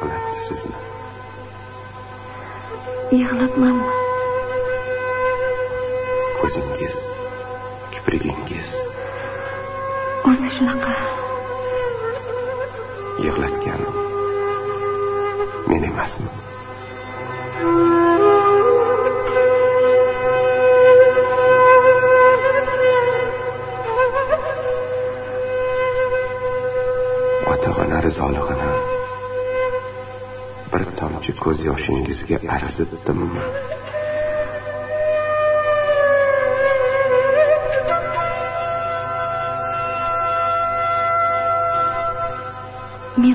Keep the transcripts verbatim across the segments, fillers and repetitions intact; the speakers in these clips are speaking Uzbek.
yig'latdi sizni? Yig'labmanmi? Ko'zingiz, kiprigingiz o'zi shunaqa. Yig'latganim men emasman. Ota-ona rizolig'ini bir tomchi ko'z yoshingizga arzitdimmi? Men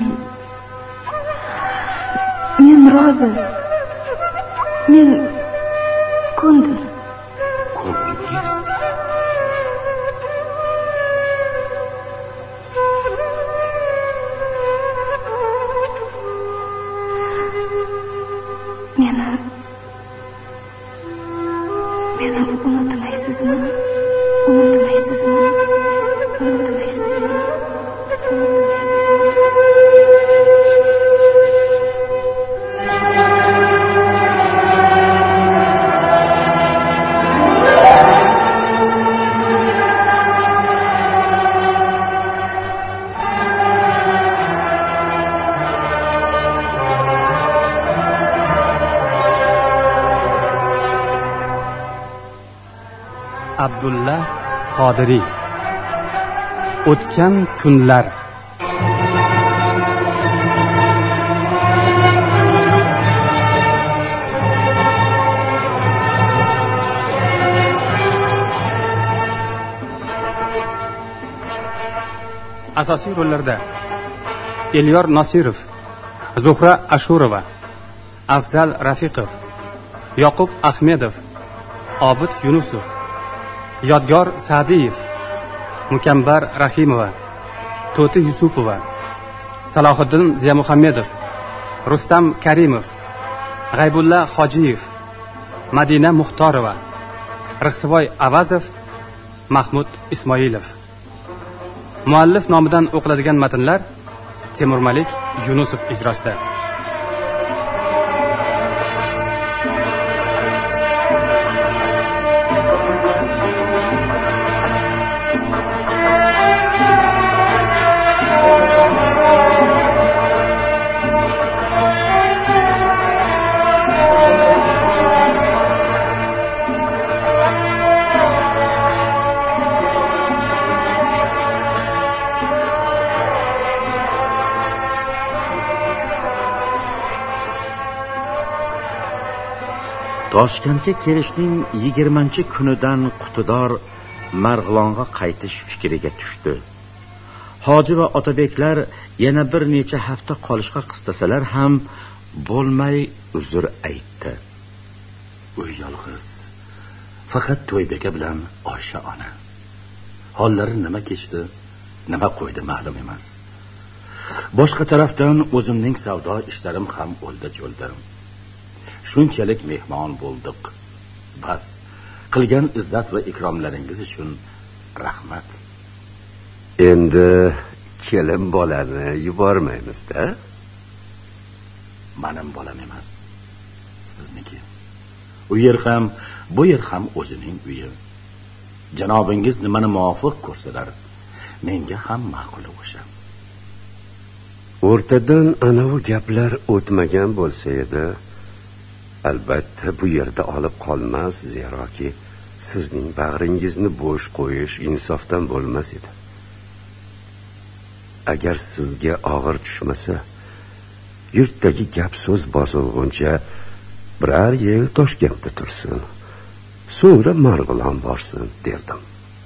men rozi. Men ko'ndim. Ko'ndingiz? Meni meni unutmaysizmi? Unutmaysizmi? Unutmaysizmi? Abdulla Qodiriy. O'tgan kunlar. Asosiy rollarda Elyor Nosirov, Zuhra Ashurova, Afzal Rafiqov, Yoqub Ahmedov, Obid Yunusov, Yodgor Sa'diyev, Mukambar Rahimova, To'ti Yusupova, Salohiddin Ziyamuhammedov, Rustam Karimov, G'aybulla Hojiyev, Madina Muxtorova, Rixsivoy Avazov, Mahmud Ismoilov. Muallif nomidan o'qiladigan matnlar Temurmalik Yunusov ijrosida. Toshkentga kelishning yigirmanchi kunidan Qutidor Marg'ilonga qaytish fikriga tushdi. Hoji va Otabeklar yana bir necha hafta qolishga qistasalar ham bo'lmay uzr aytdi. Uy yolg'iz. Faqat To'ybeka bilan Osha ona. Hollari nima kechdi, nima qo'ydi ma'lum emas. Boshqa tarafdan o'zimning savdo ishlarim ham o'lda-jo'lda. Shunchalik mehmon bo'ldik. Bas, qilgan izzat va ikromlaringiz uchun rahmat. Endi kelin bolani yubormaymiz-da. Mening bolam emas, sizniki. U yer ham, bu yer ham o'zining uyi. Janobingiz nimani muvofiq ko'rsalar, menga ham ma'qul o'sha. O'rtadan ana bu gaplar o'tmagan bo'lsa edi, albatta bu yerda olib qolmas, zeroki sizning bag'ringizni bo'sh qo'yish insofdan bo'lmas edi. Agar sizga og'ir tushmasa, yurtdagi gap so'z bozilguncha birar yil Toshkentda tursin, so'ngra Marg'ilon borsin derdim.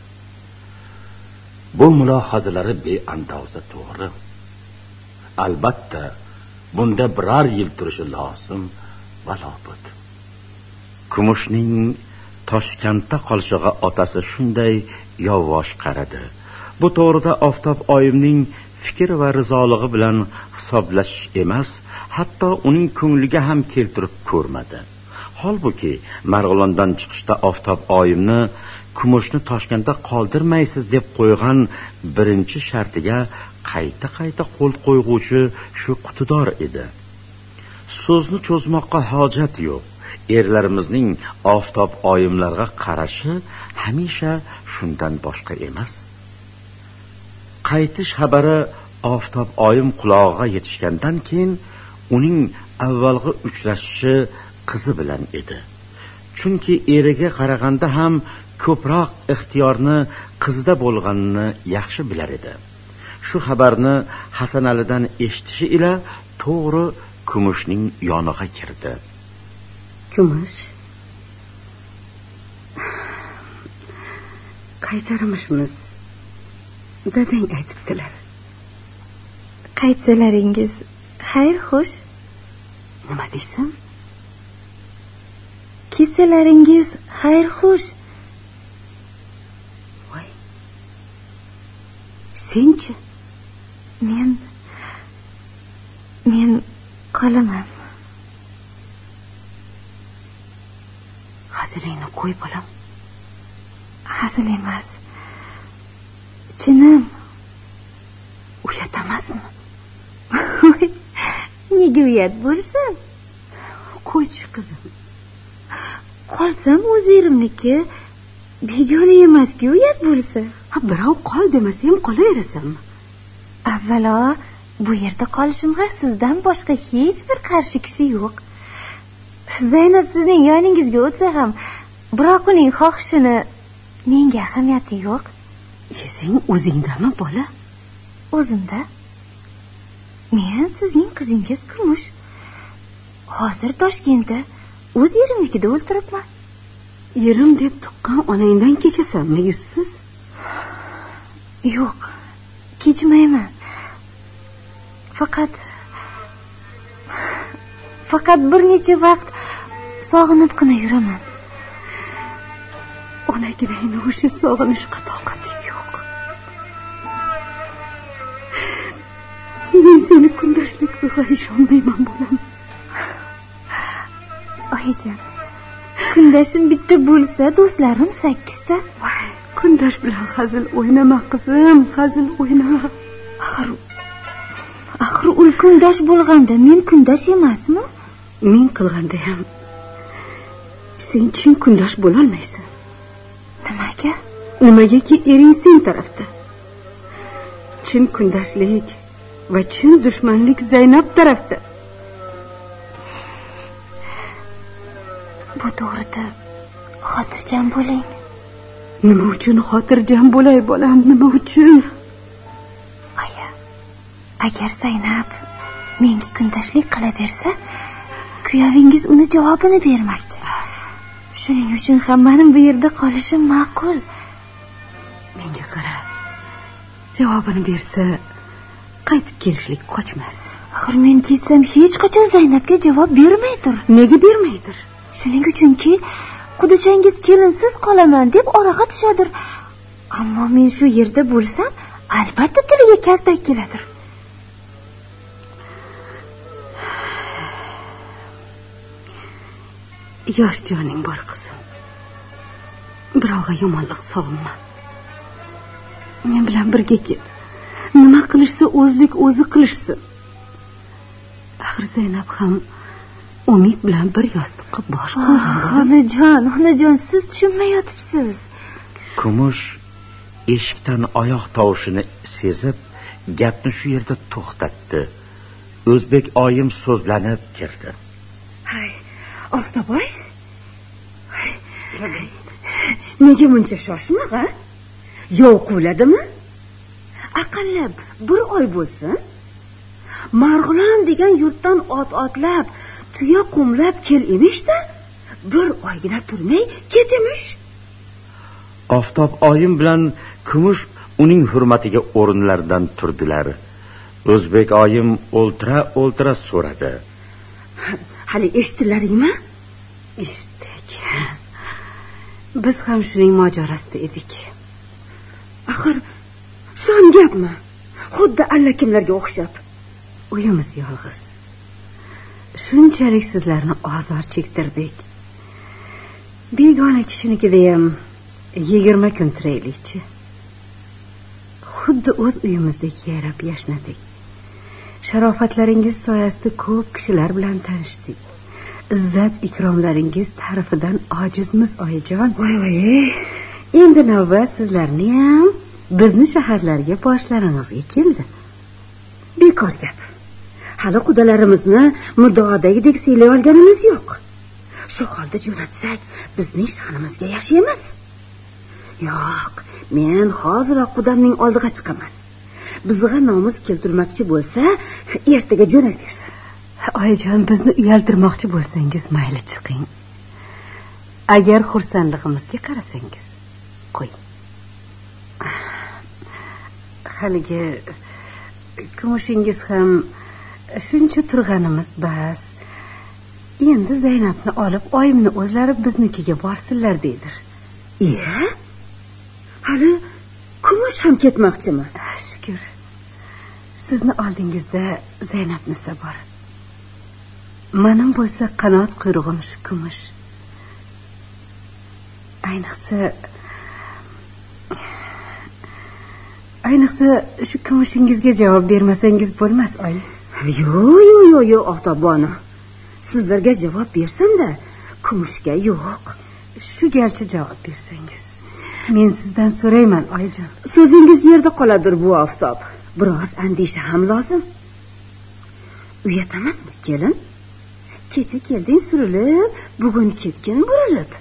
Bu mulohazalari beandoza to'g'ri. Albatta bunda birar yil turishi lozim. Valobut. Kumushning Toshkentda qolishiga otasi shunday yovvosh qaradi. Bu to'g'rida Oftob oyimning fikr va rizolig'i bilan hisoblashish emas, hatto uning ko'ngliga ham keltirib ko'rmadi. Holbuki Marg'ilondan chiqishda Oftob oyimni Kumushni Toshkentda qoldirmaysiz deb qo'ygan birinchi shartiga qayta-qayta qo'l qo'yguvchi shu Qutidor edi. so'zni cho'zmoqqa hojat yo'q. Erlarimizning oftob oyimlarga qarashi hamisha shundan boshqa emas. Qaytish xabari oftob oyim qulog'iga yetishgandan keyin uning avvalgi uchrashishi qizi bilan edi. Chunki eriga qaraganda ham ko'proq ixtiyorni qizda bo'lganini yaxshi bilar edi. Shu xabarni Hasanalidan eshitishi ila to'g'ri Kumushning yoniga kirdi. Kumush, qaytarmishmiz, dadang aytibdilar. Qaytsalaringiz xayr xo'sh. Nima deysan? Ketsalaringiz xayr xo'sh. Voy. Senchi? Men men qolaman. Hazilingni qo'y bolam. Hazil emas. Chinim. Uyat emasmi? Nega uyat bo'lsin? Qo'ychi qizim. Qolsam o'z erimniki, begona emas-ku uyat bo'lsa. Ha, birov qol demasa ham qolaverasanmi? Avvalo, bu yerda qolishimga sizdan boshqa hech bir qarshi kishi yo'q. Zaynab sizning yoningizga o'tsa ham, biroq uning xohishini menga ahamiyati yo'q. Sen o'zingdami, bola? O'zimda. Men sizning qizingiz Kumush. Hozir Toshkentda o'z yerimnikida o'ltiribman. Yerim deb tuqqan onangdan kechasanmi, yuzsiz? Yo'q, kechmayman. Faqat faqat bir necha vaqt sog'inibgina yuraman. Onagina o'sha sog'inishga toqati yo'q. Men seni kundashlik o'g'aysh olmayman, bolam. Oyijon, kundashim bitta bo'lsa, do'stlarim sakkizta. Voy, kundash bilan hazil o'ynama qizim, hazil o'ynama. Axir axir ul kundash bo'lganda men kundash emasmi? Men qilganda ham sen chin kundash bo'la olmaysan. Nimaga? Nimagaki ering sen tarafda. Chin kundashlik va chin dushmanlik Zaynab tarafda. Bu to'g'rida xotirjam bo'ling. Nima uchun xotirjam bo'lay, bolam? Nima uchun? Aya, agar Zaynab menga kundashlik qila bersa, kuyovingiz uni javobini bermoqchi. Shuning uchun ham mening bu yerda qolishim ma'qul. Menga qara. Javobini bersa, qaytib kelishlik qochmas. Axir men ketsam hech qachon Zaynabga javob bermaydir. Nega bermaydir? Shuning uchunki, qudichangiz kelinsiz qolaman deb oraga tushadir. Ammo men shu yerda bo'lsam, albatta tiliga kaltak keladir. Yosh joning bor qizim. Birovga yomonlik sog'inma. Men bilan birga ket. Nima qilishsa o'zlik o'zi qilishsin. Axir Zaynab ham umid bilan bir yostiqqa bosh qo'ygan. Onajon, onajon, siz tushunmayotibsiz. Kumush eshikdan oyoq tovushini sezib, gapni shu yerda to'xtatdi. O'zbek oyim so'zlanib kirdi. Hay, Oftoboy. Nega buncha shoshmoq, ha? Yov quvladimi? Aqallab bir oy bo'lsin. Marg'ilon degan yurtdan ot otlab, tuya qumlab kel emish-da, bir oygina turmay ketimish. Oftob oyim bilan Kumush uning hurmatiga o'rinlaridan turdilar. O'zbek oyim o'ltira-o'ltira so'radi. Hali eshitdilaringmi? Eshitdik. Biz ham shuning mojarosida edik. Axir shu ham gapmi? Xuddi allakimlarga o'xshab. Uyimiz yolg'iz. Shunchalik sizlarni ozor chektirdik. Begona kishinikida ham yigirma kun turaylikchi. Xuddi o'z uyimizdek yarab yashnadik. sharofatlaringiz soyasida ko'p kishilar bilan tanishdik. Izzat ikromlaringiz tarifidan ojizmiz oyijon. Voy voy. Endi navbat sizlarni ham bizni shaharlarga boshlaringizga keldi. Bekor gap. Hali qudalarimizni muddaodagidek siylay olganimiz yo'q. Shu holda jo'natsak, bizning sha'nimizga yaxshi emas. Yo'q, men hoziroq qudamning oldiga chiqaman. Bizga nomus keltirmoqchi bo'lsa, ertaga jo'naversin. Oyijon, bizni uyaltirmoqchi bo'lsangiz, mayli chiqing. Agar xursandligimizga qarasangiz, qo'y. Haligi kumushingiz ham shuncha turganimiz bas. Endi Zaynabni olib oyimni o'zlari biznikiga borsinlar deydir. Iya? Hali kumush ham ketmoqchimi? Shukr. Sizni oldingizda Zaynabnisi bor. Mening bo'lsa qanot quyrug'im shu kumush. Ayniqsa Ayniqsa shu kumushingizga javob bermasangiz bo'lmas, oy. Yo'q, yo'q, yo'q, yo'q, Otabona. Sizlarga javob bersam-da, kumushga yo'q. Shu galchi javob bersangiz. Men sizdan so'rayman, oyijon. So'zingiz yerda qoladir bu oftob. Biroz andisha ham lozim. Uyat emasmi, kelin? Kecha kelding surilib, bugun ketgin burilib.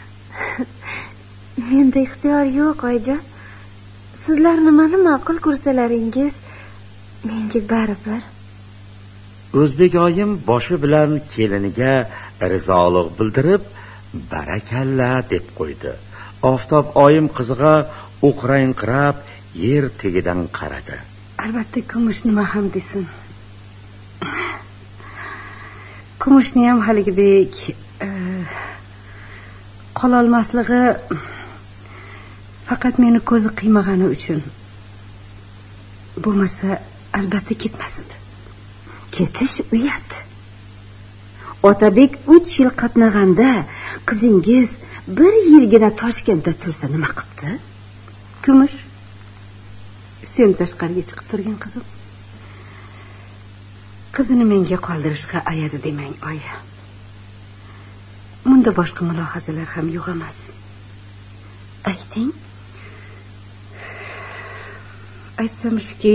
Menda ixtiyor yo'q, oyijon. Sizlar nimani ma'qul ko'rsalaringiz, menga baribir. O'zbek oyim boshi bilan keliniga rizolik bildirib, barakalla deb qo'ydi. Oftob oyim qiziga o'qrayinqirab yer tegidan qaradi. Albatta kumush nima ham desin. Kumushni ham haligidek e, qololmasligi faqat meni ko'zi qiymagani uchun. Bo'lmasa albatta ketmasin. Ketish uyat. Otabek uch yil qatnaganda qizingiz bir yilgina Toshkentda tursa nima qilibdi? Kumush, sen tashqariga chiqib turgan qizim. Qizini menga qoldirishga ayadi demang, oyi. Bunda boshqa mulohazalar ham yo'q emas. Ayting. Aytsamishki,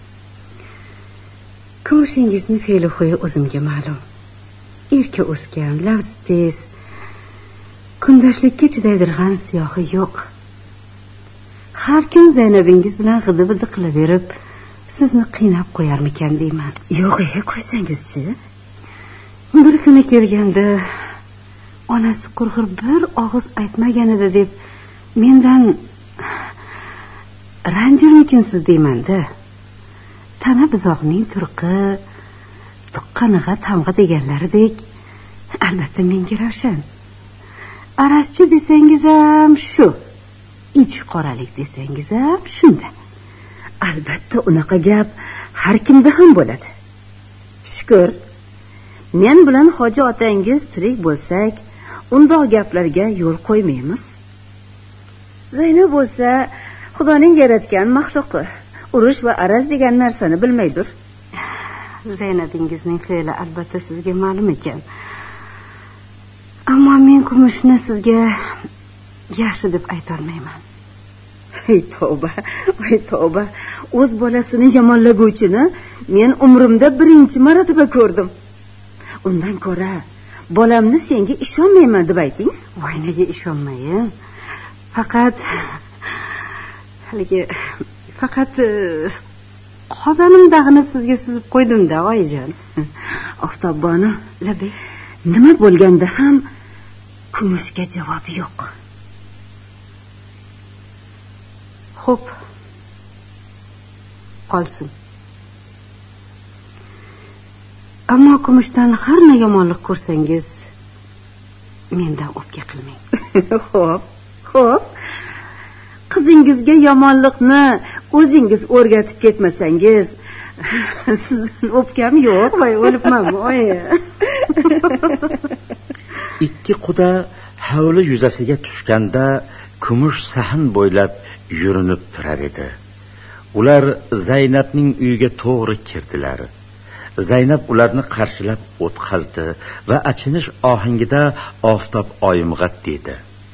kumushingizni fe'li xuyi o'zimga ma'lum. Erka o'sgan, lafzi tez, kundashlikka chidaydirgan siyohi yo'q. Har kun Zaynabingiz bilan g'idi-bidi qilaverib, sizni qiynab qo'yarmikan deyman. Yo'q, e, qo'ysangizchi. Bir kuni kelganda onasi qurg'ur bir og'iz aytmaganida deb mendan ranjirmikinsiz deyman-da. Tana buzoqning turqi, tuqqaniga tamg'a deganlaridek, albatta menga ravshan. Araschi desangiz ham shu, ich qoralik desangiz ham shunda. Albatta unaqa gap har kimda ham bo'ladi. Shukr, men bilan hoji otangiz tirik bo'lsak, undoq gaplarga yo'l qo'ymaymiz. Zaynab bo'lsa, Xudoning yaratgan maxluqi. Urush va araz degan narsani bilmaydir. Zaynabingizning fe'li albatta sizga ma'lum ekan. Ammo men kumushni sizga yaxshi deb ayta olmayman. Ey tavba, ey tavba. O'z bolasini yomonlaguvchini men umrimda birinchi marotaba ko'rdim. Undan ko'ra bolamni senga ishonmayman deb ayting. Voy, nega ishonmayin? Faqat haligi faqat qozonim dag'ini sizga suzib qo'ydim-da, oyijon. Oftobona, labay. Nima bo'lganda ham kumushga javob yo'q. Xo'p. Qolsin. Ammo kumushdan har na yomonlik ko'rsangiz, mendan o'pka qilmang. Xo'p, xo'p. Qizingizga yomonlikni o'zingiz o'rgatib ketmasangiz, sizdan o'pkam yo'q. Voy, o'libmanmi, oyi. Ikki quda hovli yuzasiga tushganda kumush sahn bo'ylab yurinib turar edi. Ular Zaynabning uyiga to'g'ri kirdilar. Zaynab ularni qarshilab o'tkazdi va achinish ohangida Oftob oyimga dedi: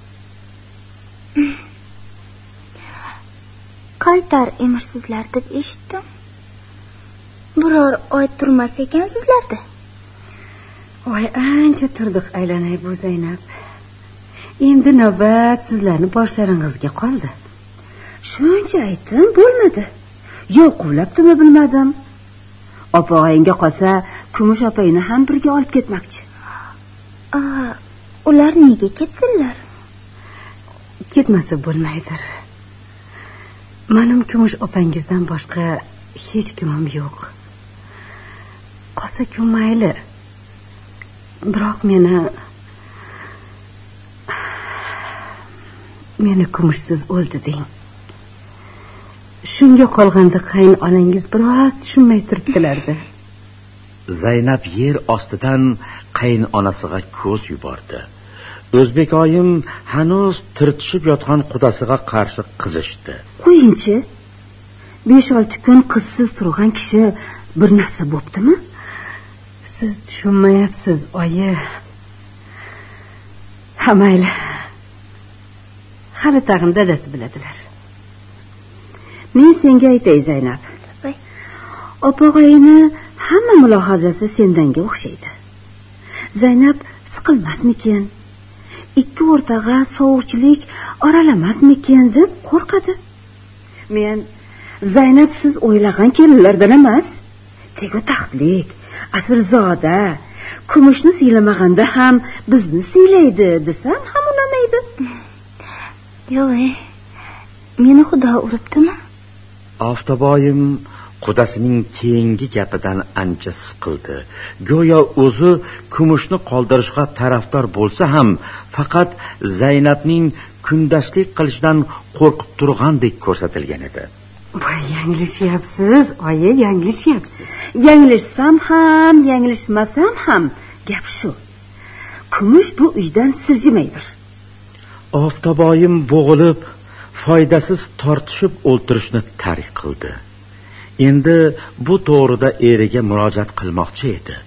Qaytar emirsizlar deb eshitdim. Biror oy turmas ekansizlarda. Voy, ancha turdik aylanay bu Zaynab. Endi navbat sizlarni boshlaringizga qoldi. Shuncha aytdim, bo'lmadi. Yo'q, quvlabdimi bilmadim. Opa-oyinga qolsa, Kumush opayni ham birga olib ketmoqchi. Aa, ular nega ketsinlar? Ketmasa bo'lmaydir. Mening Kumush opangizdan boshqa hech kimim yo'q. Qolsa kim mayli. Biroq meni meni Kumushsiz o'ldi deng. Shunga qolganda qayn onangiz biroz tushunmay turibdilarda. Zaynab yer ostidan qayn onasiga ko'z yubordi. O'zbek oyim hanuz tirtishib yotgan qudasiga qarshi qizishdi. Qo'yinchi, besh olti kun qizsiz turgan kishi bir narsa bo'ptimi? Siz tushunmayapsiz, oyi. Ha mayli. Hali tag'in dadasi biladilar. Men senga aytay Zaynab. Opog'ayni hamma mulohazasi sendanga o'xshaydi. Zaynab siqilmasmikin? Ikki o'rtaga sovuqchilik oralamasmikin deb qo'rqadi. Men Zaynab siz o'ylagan kelinlardan emas, tegu taxtlik, aslzoda, Kumushni siylamaganda ham bizni siylaydi desam ham unamaydi. Yo'q, meni Xudo uribdimi? Oftoboyim qudasining keyingi gapidan ancha siqildi. Go'yo o'zi Kumushni qoldirishga tarafdor bo'lsa ham, faqat Zaynabning kundashlik qilishidan qo'rqib turgandek ko'rsatilgan edi. Voy, yanglishyapsiz, oyi, yanglishyapsiz. Yanglishsam ham, yanglishmasam ham gap shu. Kumush bu uydan siljimaydir. Oftoboyim bo'g'ilib, foydasiz tortishib o'ltirishni tark qildi. Endi bu to'g'rida eriga murojaat qilmoqchi edi.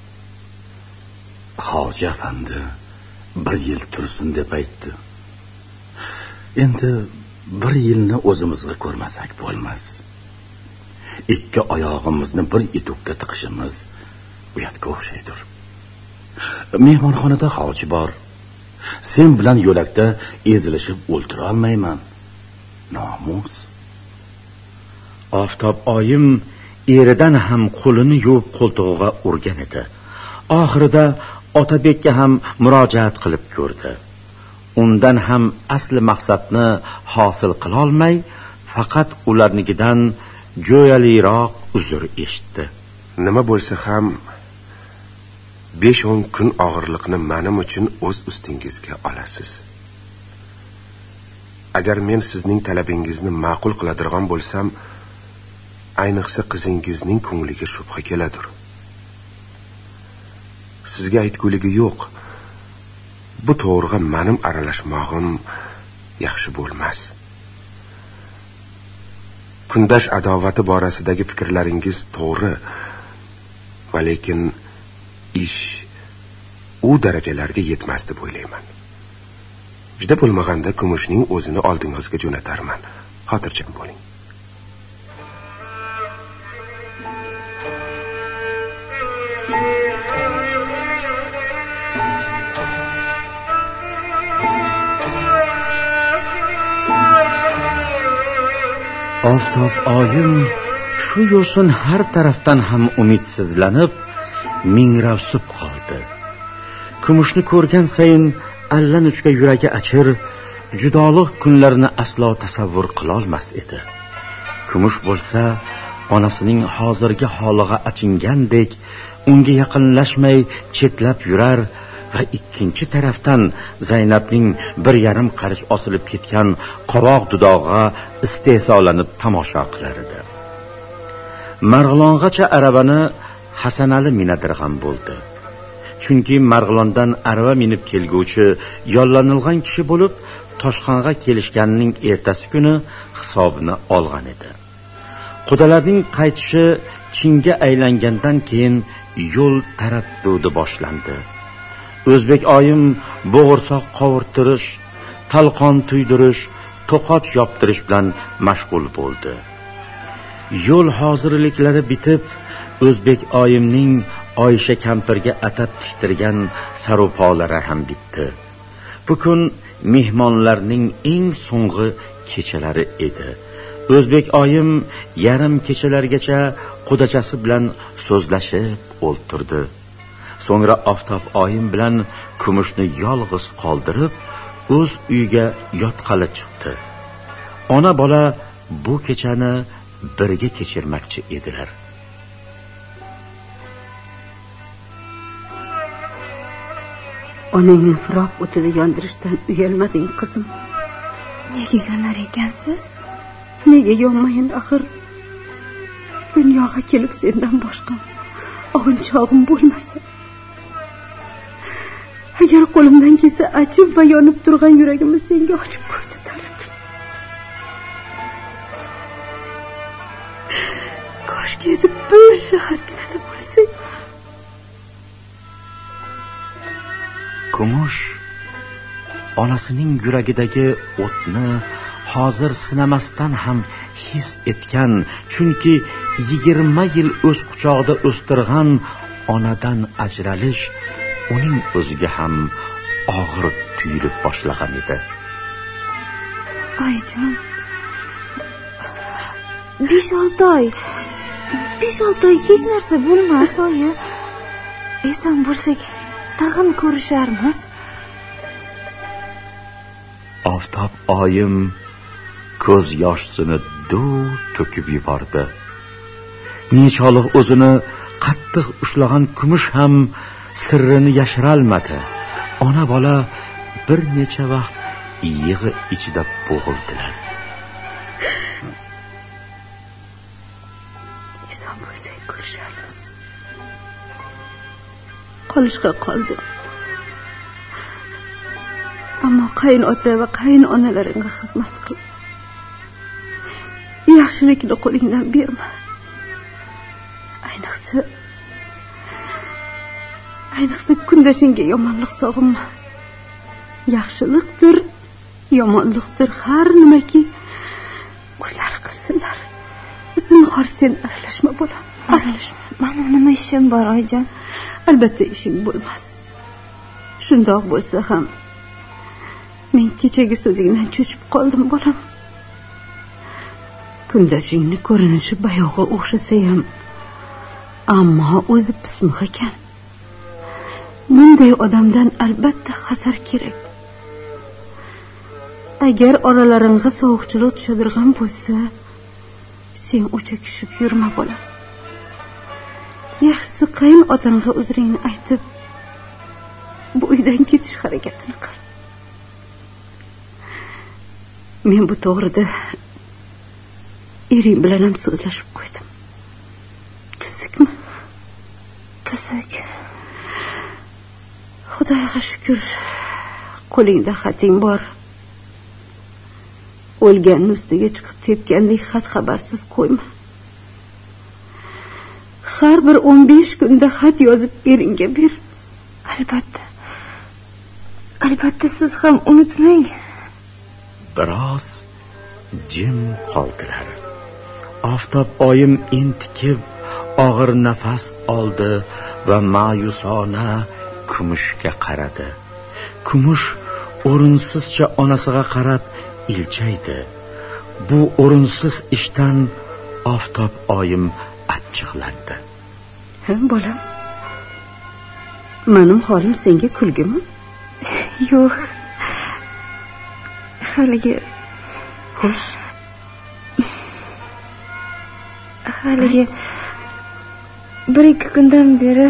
Hoji afandi bir yil tursin deb aytdi. Endi bir yilni o'zimizga ko'rmasak bo'lmas. Ikki oyog'imizni bir etukka tiqishimiz uyatga o'xshaydir. Mehmonxonada hoji bor. Sen bilan yo'lakda ezilishib o'ltira olmayman. Nomus. Oftob oyim eridan ham qo'lini yuvib qo'ltig'iga urgan edi. Oxirida Otabekka ham murojaat qilib ko'rdi. Undan ham asli maqsadni hosil qila olmay, faqat ularnikidan jo'yaliroq uzr eshitdi. Nima bo'lsa ham besh o'n kun og'irlikni mening uchun o'z ustingizga olasiz. Agar men sizning talabingizni ma'qul qiladigan bo'lsam, ayniqsa qizingizning ko'ngliga shubha keladir. Sizga aytguligi yo'q. Bu to'g'riga mening aralashmog'im yaxshi bo'lmas. Kundash adovati borasidagi fikrlaringiz to'g'ri, va lekin ish u darajalarga yetmas deb o'ylayman. Juda bo'lmaganda Kumushning o'zini oldingizga jo'natarman. Xotirjam bo'ling. Oftob oyim shu yo'sin har tarafdan ham umidsizlanib, mingravsib qoldi. Kumushni ko'rgan sayin allanechga yuragi achir, judolik kunlarini aslo tasavvur qila olmas edi. Kumush bo'lsa, onasining hozirgi holiga achingandek, unga yaqinlashmay chetlab yurar va ikkinchi tarafdan Zaynabning bir yarim qarich osilib ketgan qovoq dudog'iga istehzolanib tomosha qilar edi. Marg'ilongacha arabani Hasanali minadirg'an bo'ldi. Chunki Marg'ilondan arava minib kelguvchi yollanilgan kishi bo'lib, Toshxonga kelishganining ertasi kuni hisobini olgan edi. Qudalarning qaytishi chinga aylangandan keyin yo'l taraddudi boshlandi. O'zbek oyim bo'g'irsoq qovurtirish, talqon tuydirish, to'qoch yoptirish bilan mashg'ul bo'ldi. Yo'l hozirliklari bitib, O'zbek oyimning Oysha kampirga atab tiktirgan sarupolari ham bitdi. Bu kun mehmonlarning eng so'nggi kechalari edi. O'zbek oyim yarim kechalargacha qudachasi bilan so'zlashib o'ltirdi. So'ngra Oftob oyim bilan Kumushni yolg'iz qoldirib, o'z uyiga yotqali chiqdi. Ona bola bu kechani birga kechirmoqchi edilar. Onangni firoq o'tida yondirishdan uyalmading qizim? Nega yonar ekansiz? Nega yonmayin axir? Dunyoga kelib sendan boshqa ovunchog'im bo'lmasa. Agar qo'limdan kelsa achib va yonib turgan yuragimni senga ochib ko'rsatardim. Koshki edi bir shaharlarda bo'lsang. Kumush onasining yuragidagi o'tni hozir sinamasdan ham his etgan, chunki yigirma yil o'z quchog'ida o'stirgan onadan ajralish uning o'ziga ham og'ir tuyulib boshlagan edi. Oyjon, besh olti oy besh olti oy hech narsa bo'lmas, oyi. Eson bo'lsak tag'in ko'risharmiz. Oftob oyim ko'z yoshini duv to'kib yubordi. Nechog'liq o'zini qattiq ushlagan Kumush ham sirrini yashirolmadi. Ona bola bir necha vaqt yig'i ichida bo'g'ildilar. Eson bo'lsak ko'risharmiz. Qolishga qoldi. Ammo qaynota va qaynonalaringga xizmat qil. Yaxshilikni qo'lingdan berma. Ayniqsa Ayniqsa kundashingga yomonlik sog'inma. Yaxshilikdir, yomonlikdir, har nimaki o'zlari qilsinlar. Zinhor sen aralashma bolam. Aralashma. Mana nima ishim bor, oyjon? Albatta ishing bo'lmas. Shundoq bo'lsa ham men kechagi so'zingdan cho'chib qoldim, bolam. Kundashingni ko'rinishi bayog'i o'xshasa ham, ammo o'zi pismiq ekan. Bunday odamdan albatta hazar kerak. Agar oralaringga sovuqchilik tushadigan bo'lsa, sen o'cha kishib yurma, bolam. Yaxshisi qayn otangga uzringni aytib, bu uydan ketish harakatini qil. Men bu to'g'rida ering bilan ham so'zlashib qo'ydim. Tuzukmi? Tuzuk. Xudoga shukr, qo'lingda xating bor. O'lganning ustiga chiqib tepgandek xat xabarsiz qo'yma. Har bir o'n besh kunda xat yozib eringga ber. Albatta. Albatta, siz ham unutmang. Biroz jim qoldilar. Oftob oyim entikib og'ir nafas oldi va ma'yusona Kumushga qaradi. Kumush o'rinsizcha onasiga qarab iljaydi. Bu o'rinsiz ishdan Oftob oyim achchiqlandi. Ha, bolam. Mening holim senga kulgimi? Yo'q. Haligi xo'sh. Haligi bir ikki kundan beri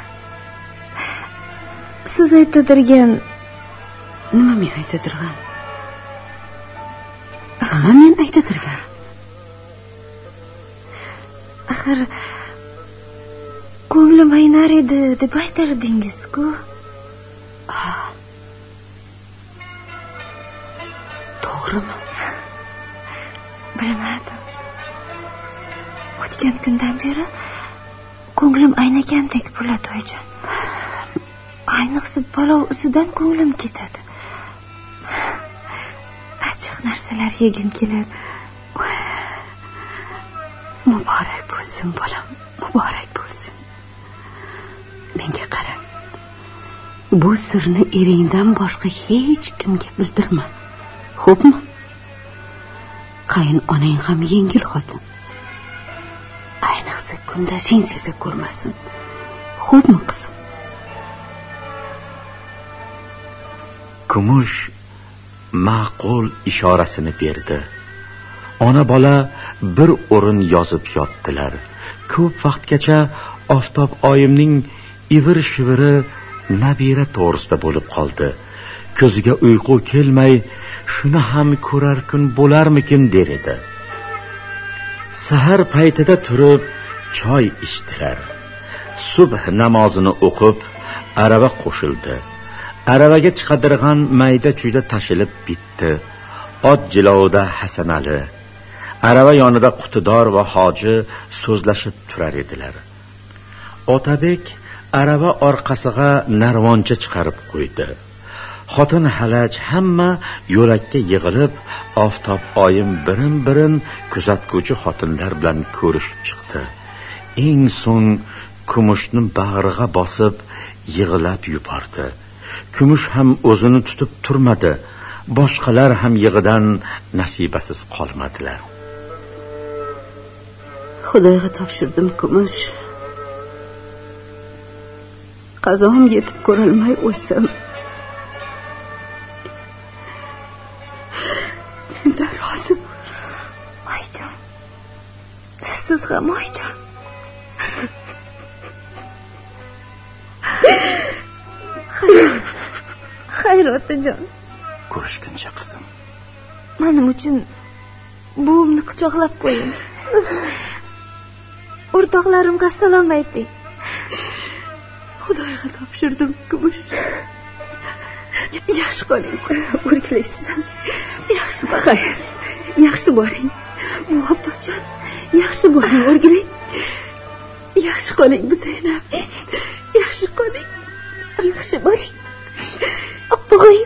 siz aytadirgan. Nima men aytadirgan? Nima men aytadirgan? Axir ko'nglim aynar edi deb aytardingiz-ku. To'g'rimi? Bilmadim. O'tgan kundan beri ko'nglim aynagandek bo'ladi oyijon. Ayniqsa palov ustidan ko'nglim ketadi. Achchiq narsalar yegim keladi. Muborak bo'lsin bolam, muborak bo'lsin. Menga qara. Bu sirni eringdan boshqa hech kimga bildirma. Xo'pmi? Qaynonang ham yengil xotin. Ayniqsa kundashing sezib ko'rmasin. Xo'pmi qizim? Kumush ma'qul ishorasini berdi. Ona bola bir o'rin yozib yotdilar. Ko'p vaqtgacha Oftob oyimning ivir-shiviri nabira to'g'risida bo'lib qoldi. Ko'ziga uyqu kelmay, shuni ham ko'rar kun bo'larmikin der edi. Sahar paytida turib choy ichdilar. Subh namozini o'qib, arava qo'shildi. Aravaga chiqadirgan mayda chuyda tashilib bitdi. Ot jilovida Hasanali, arava yonida Qutidor va hoji so'zlashib turar edilar. Otabek arava orqasiga narvoncha chiqarib qo'ydi. Xotin halaj hamma yo'lakka yig'ilib, Oftob oyim birin-birin kuzatuvchi xotinlar bilan ko'rishib chiqdi. Eng so'ng Kumushni bag'riga bosib yig'lab yubordi. Kumush ham o'zini tutib turmadi. Boshqalar ham yig'idan nasibasiz qolmadilar. Xudoga topshirdim Kumush. Qazom yetib ko'rolmay o'lsam, menda rozi. Oyijon, siz ham oyijon. Xayr otajon. Ko'rishguncha qizim. Mening uchun buvimni quchoqlab qo'ying. O'rtoqlarimga salom ayting. Xudoga topshirdim Kumush. Yaxshi qoling, o'rgilaysizdan. Yaxshi xayr. Yaxshi bo'ling. Bu Oftojon, yaxshi bo'ling, o'rgiling. Yaxshi qoling Zaynab. Yaxshi qoling. Yaxshi bo'ling. O'g'lim.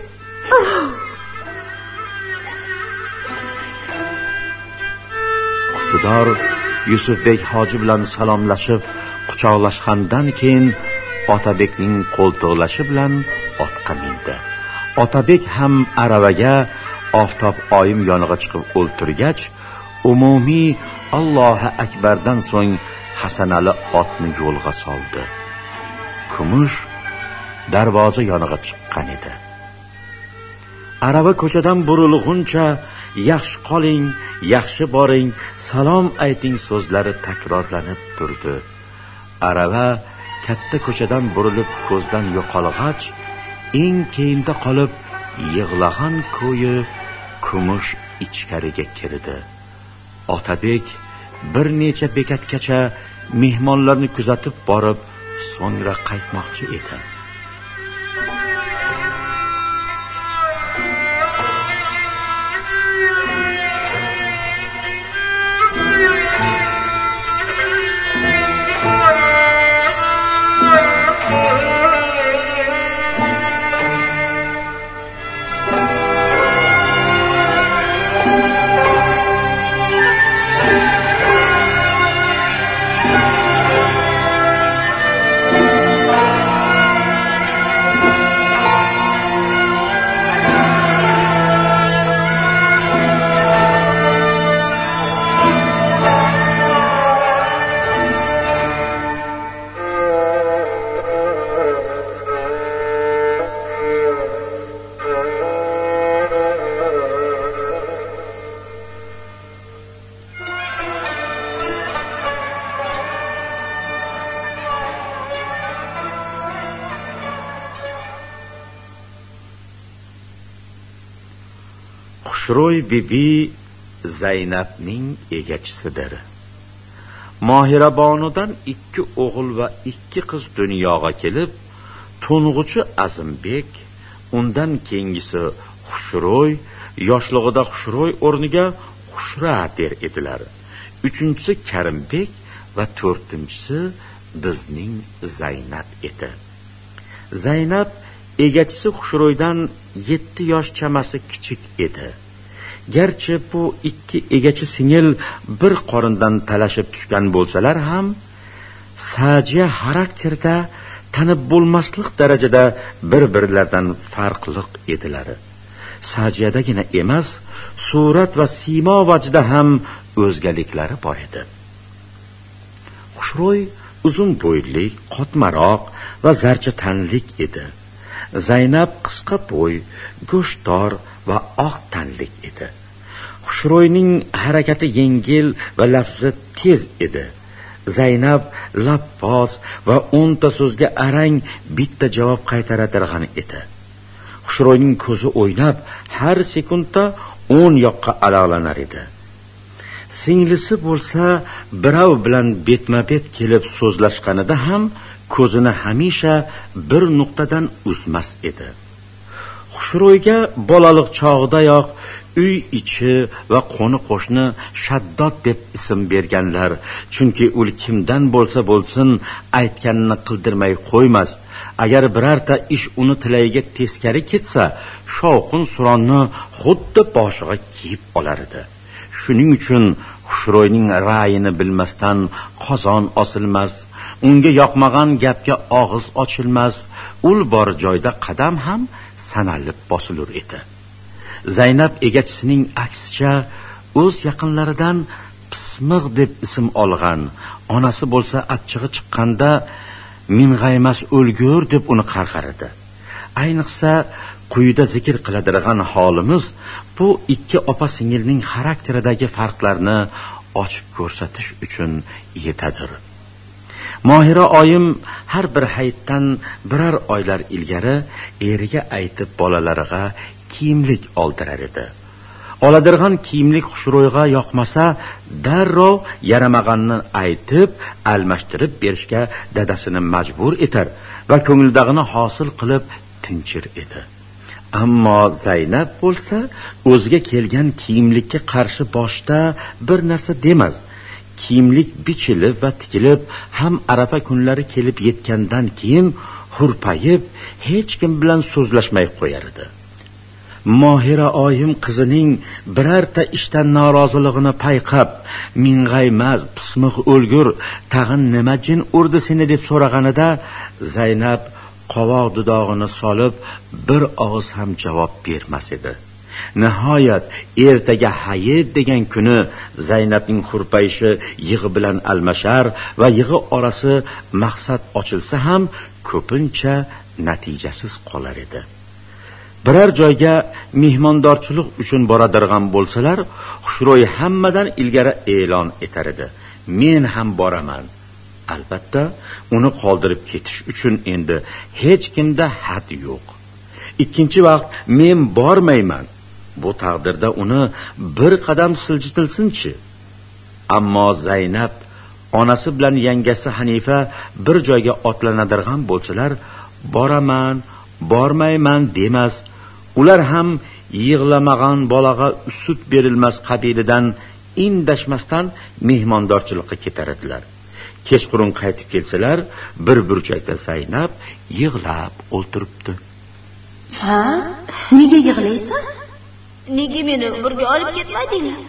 Qutidor Yusufbek hoji bilan salomlashib, quchoqlashgandan keyin Otabekning qo'ltiqlashi bilan otga mindi. Otabek ham aravaga Oftob oyim yoniga chiqib o'ltirgach, umumiy Allohu akbardan so'ng Hasanali otni yo'lga soldi. Kumush darvoza yoniga chiqqan edi. Arava ko'chadan burilguncha yaxshi qoling, yaxshi boring, salom ayting so'zlari takrorlanib turdi. Arava katta ko'chadan burilib ko'zdan yo'qolg'ach, eng keyinda qolib yig'lagan ko'yi Kumush ichkariga kirdi. Otabek bir necha bekatgacha mehmonlarni kuzatib borib, so'ngra qaytmoqchi edi. Xushro'y bibi Zaynabning egachisidir. Mohirabonudan ikki o'g'il va ikki qiz dunyoga kelib, to'ng'ichi Azimbek, undan keyingisi Xushro'y, yoshlig'ida Xushro'y o'rniga Xushra der edilar. Uchinchisi Karimbek va to'rtinchisi bizning Zaynab edi. Zaynab egachisi Xushro'ydan yetti yosh chamasi kichik edi. Garchi bu ikki egachi singil bir qorindan talashib tushgan bo'lsalar ham, Sajiya xarakterda tanib bo'lmaslik darajada bir-birlaridan farqli edilar. Sajiyadagina emas, surat va simo vajida ham o'zgaliklari bor edi. Xushro'y uzun bo'yli, qotmaroq va zarcha tanlik edi. Zaynab qisqa bo'y, go'shtdor va oq tanlik edi. Xushro'yning harakati yengil va lafzi tez edi. Zaynab lappoz va o'nta so'zga arang bitta javob qaytaradirgan edi. Xushro'yning ko'zi o'ynab, har sekundda o'n yoqqa alalanar edi. Singlisi bo'lsa, birov bilan betma-bet kelib so'zlashganida ham ko'zini hamisha bir nuqtadan uzmas edi. Xushro'yga bolalik chog'idayoq uy ichi va qo'ni qo'shni Shaddod deb ism berganlar, chunki u kimdan bo'lsa bo'lsin aytganini qildirmay qo'ymas. Agar birorta ish uni tilayiga teskari ketsa, shovqin suronni xuddi boshiga kiyib olar edi. Shuning uchun Xushro'yning ra'yini bilmasdan qozon osilmas, unga yoqmagan gapga og'iz ochilmas, ul bor joyda qadam ham sanalib bosilur edi. Zaynab egachisining aksicha o'z yaqinlaridan Pismiq deb ism olgan, onasi bo'lsa achchig'i chiqqanda ming'aymas o'lgur deb uni qarqaradi. Ayniqsa quyida zikr qiladigan holimiz bu ikki opa singilning xarakteridagi farqlarni ochib ko'rsatish uchun yetadir. Mohira oyim har bir hayitdan birar oylar ilgari eriga aytib bolalariga kiyimlik oldirar edi. Oladirgan kiyimlik Xushro'yga yoqmasa, darrov yaramag'anni aytib, almashtirib berishga dadasini majbur etar va ko'ngildagini hosil qilib tinchir edi. Ammo Zaynab bo'lsa, o'ziga kelgan kiyimlikka qarshi boshda bir narsa demas. Kiyimlik bichilib va tikilib, ham arafa kunlari kelib yetgandan keyin hurpayib, hech kim bilan so'zlashmay qo'yar edi. Mohira oyim qizining birorta ishdan noroziligini payqab, ming'aymas, pismiq o'lgur, tag'in nima jin urdi seni deb so'raganida, Zaynab qovoq dudog'ini solib bir og'iz ham javob bermas edi. Nihoyat ertaga hayit degan kuni Zaynabning hurpayishi yig'i bilan almashar va yig'i orasi maqsad ochilsa ham ko'pincha natijasiz qolar edi. Biror joyga mehmondorchilik uchun boradirgan bo'lsalar, Xushro'y hammadan ilgari e'lon etar edi: "Men ham boraman." Albatta, uni qoldirib ketish uchun endi hech kimda had yo'q. Ikkinchi vaqt men bormayman. Bu taqdirda uni bir qadam siljitilsin-chi. Ammo Zaynab onasi bilan yangasi Hanifa bir joyga otlanadigan bo'lsalar, boraman, bormayman demas. Ular ham yig'lamagan bolaga sut berilmas qabilidan indashmasdan mehmondorchilikka ketar edilar. Kechqurun qaytib kelsalar, bir burchakda Zaynab yig'lab o'tiribdi. Ha? Nega yig'laysan? Nega meni birga olib ketmadinglar?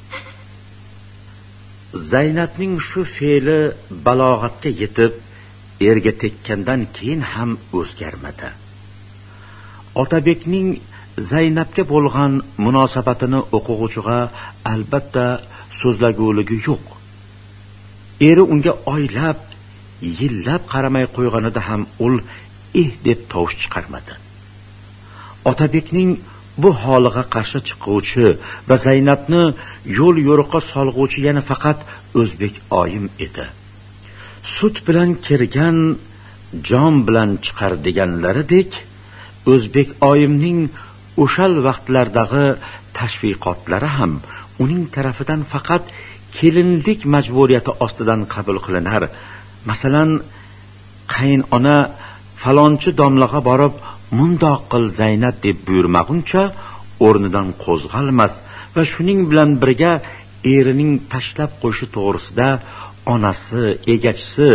Zaynabning shu fe'li balog'atga yetib, erga tekkandan keyin ham o'zgarmadi. Otabekning Zaynabga bo'lgan munosabatini o'quvchiga albatta so'zlaguvligi yo'q. Eri unga oylab, yillab qaramay qo'yganida ham ul eh deb tovush chiqarmadi. Otabekning bu holiga qarshi chiquvchi va Zaynabni yo'l yo'riqqa solg'uvchi yana faqat o'zbek oyim edi. Sut bilan kirgan jon bilan chiqar deganlaridek, o'zbek oyimning o'shal vaqtlardagi tashviqotlari ham uning tarafidan faqat kelinlik majburiyati ostidan qabul qilinar. Masalan, qaynona falonchi domlaga borib, mundoq qil Zaynab deb buyurmaguncha o'rnidan qo'zg'almas va shuning bilan birga erining tashlab qo'yishi to'g'risida onasi, egachisi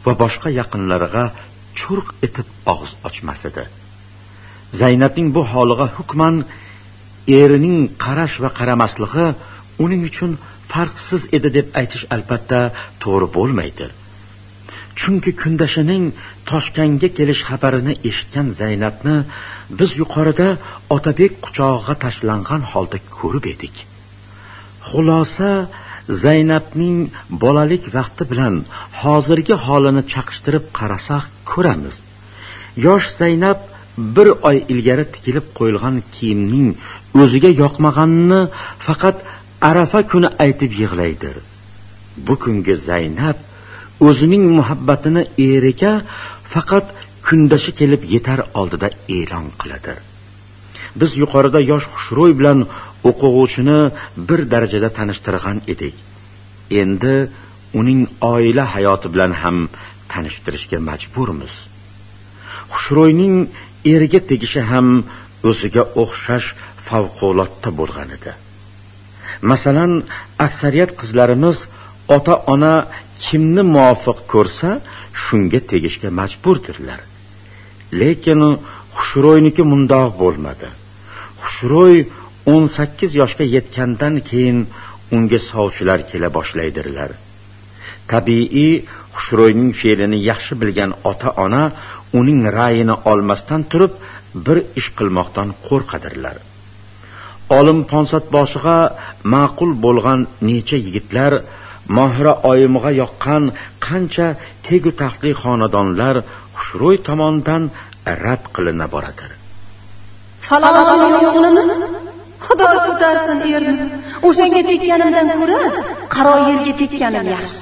va boshqa yaqinlariga churq etib og'iz ochmas edi. Zaynabning bu holiga hukman erining qarash va qaramasligi uning uchun farqsiz edi deb aytish albatta to'g'ri bo'lmaydi. Chunki kundashining Toshkentga kelish xabarini eshitgan Zaynabni biz yuqorida Otabek quchog'iga tashlangan holda ko'rib edik. Xulosa, Zaynabning bolalik vaqti bilan hozirgi holini chaqishtirib qarasak ko'ramiz. Yosh Zaynab bir oy ilgari tikilib qo'yilgan kiyimning o'ziga yoqmaganini faqat Arafa kuni aytib yig'laydir. Bu kungi Zaynab o'zining muhabbatini eriga faqat kundashi kelib yetar oldida e'lon qiladi. Biz yuqorida yosh Xushro'y bilan o'quvchini bir darajada tanishtirgan edik. Endi uning oila hayoti bilan ham tanishtirishga majburmiz. Xushro'yning eriga tegishi ham o'ziga o'xshash favqulodda bo'lgan edi. Masalan, aksariyat qizlarimiz ota-ona kimni muvofiq ko'rsa, shunga tegishga majburdirlar. Lekin Xushro'yniki mundoq bo'lmadi. Xushro'y o'n sakkiz yoshga yetgandan keyin unga sovchilar kela boshlaydilar. Tabiiy, Xushro'yning fe'lini yaxshi bilgan ota-ona uning ra'yini olmasdan turib bir ish qilmoqdan qo'rqadirlar. Olim Ponsat boshiga ma'qul bo'lgan necha yigitlar, Mohira oyimiga yoqqan qancha tegu taxtli xonadonlar Xushro'y tomonidan rad qilina boradir. Falonchining o'g'limi? Xudo ko'tarsin erni. O'shanga tekkanimdan ko'ra, qaro yerga tekkanim yaxshi.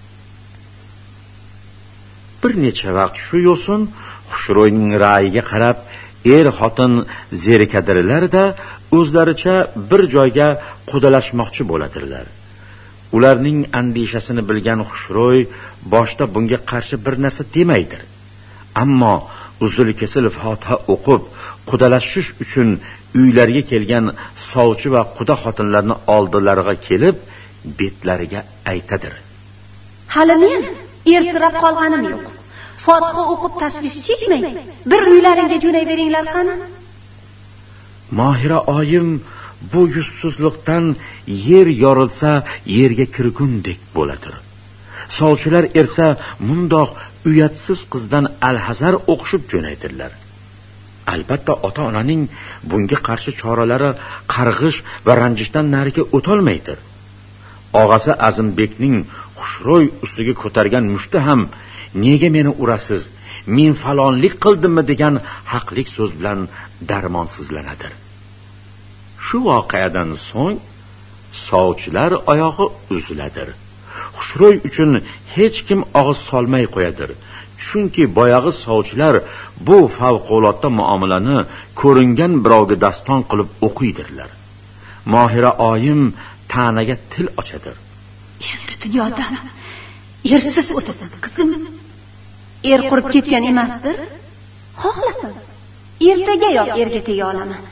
Bir necha vaqt shu yo'sin Xushro'yning ra'yiga qarab er xotin zerikadirlar-da, o'zlaricha bir joyga qudalashmoqchi bo'ladilar. Ularning andishasini bilgan Xushro'y boshda bunga qarshi bir narsa demaydir. Ammo uzul kesil Fotiha o'qib, qudalashish uchun uylariga kelgan sovchi va quda xotinlarni oldilariga kelib, betlariga aytadir. Hali men ersirab qolganim yo'q. Fotiha o'qib tashvish chekmay, bir uylaringga jo'nayveringlar qani. Mohira oyim bu yuzsizlikdan yer yorilsa yerga kirgundek bo'ladir. Sovchilar ersa mundoq uyatsiz qizdan alhazar o'qishib jo'naydirlar. Albatta ota-onaning bunga qarshi choralari qarg'ish va ranjishdan nariga o'tolmaydir. Og'asi Azimbekning Xushro'y ustiga ko'targan mushti ham nega meni urasiz, men falonlik qildimmi degan haqlik so'z bilan darmonsizlanadir. Shu voqeadan so'ng sovchilar oyog'i uziladir. Xushro'y uchun hech kim og'iz solmay qo'yadir. Chunki boyag'i sovchilar bu favqulodda muomalani ko'ringan birovga daston qilib o'qiydirlar. Mohira oyim ta'naga til ochadir. Endi dunyodan ersiz o'tasan, qizim. Er qurib ketgan emasdir? Xohlasin, ertagayoq erga tega olaman.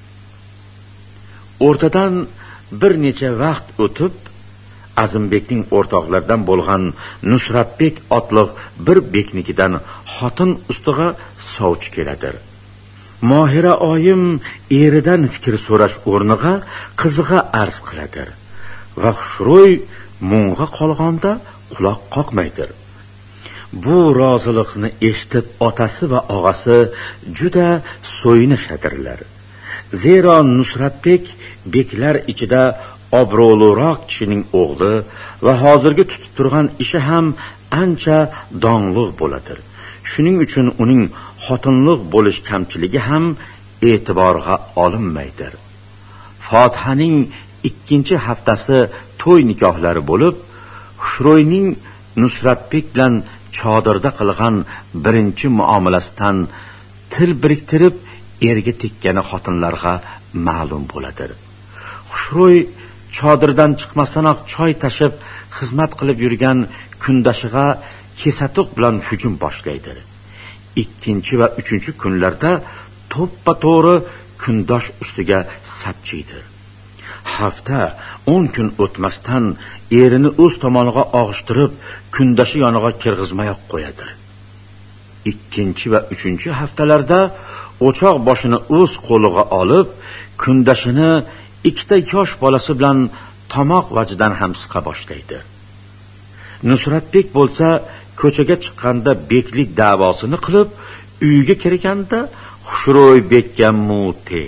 O'rtadan bir necha vaqt o'tib, Azimbekning o'rtoqlardan bo'lgan Nusratbek otliq bir beknikidan xotin ustiga sovchi keladir. Mohira oyim eridan fikr so'rash o'rniga qiziga arz qiladir va Xushro'y mung'a qolganda quloq qoqmaydir. Bu rozilikni eshitib otasi va og'asi juda so'yinishadilar. Zero Nusratbek beklar ichida obro'liroq kishining o'g'li va hozirgi tutib turgan ishi ham ancha dongli bo'ladir. Shuning uchun uning xotinlik bo'lish kamchiligi ham e'tiborga olinmaydir. Fotihaning ikkinchi haftasi to'y nikohlari bo'lib, Xushro'yning Nusratbek bilan chodirda qilgan birinchi muomalasidan til biriktirib erga tekkani xotinlarga ma'lum bo'ladir. Xushro'y chodirdan chiqmasanoq choy tashib xizmat qilib yurgan kundashiga kesatuq bilan hujum boshlaydi. Ikkinchi va uchinchi kunlarda to'ppa to'g'ri kundosh ustiga sapchiydi. hafta o'n kun o'tmasdan erini o'z tomoniga og'ishtirib kundoshi yoniga kirgizmayoq qo'yadi. ikkinchi va uchinchi haftalarda o'choq boshini o'z qo'liga olib kundashini ikkita yosh bolasi bilan tomoq vajidan ham siqa boshlaydi. Nusratbek bo'lsa ko'chaga chiqqanda beklik da'vosini qilib, uyiga kirganda Xushro'y bekka muti.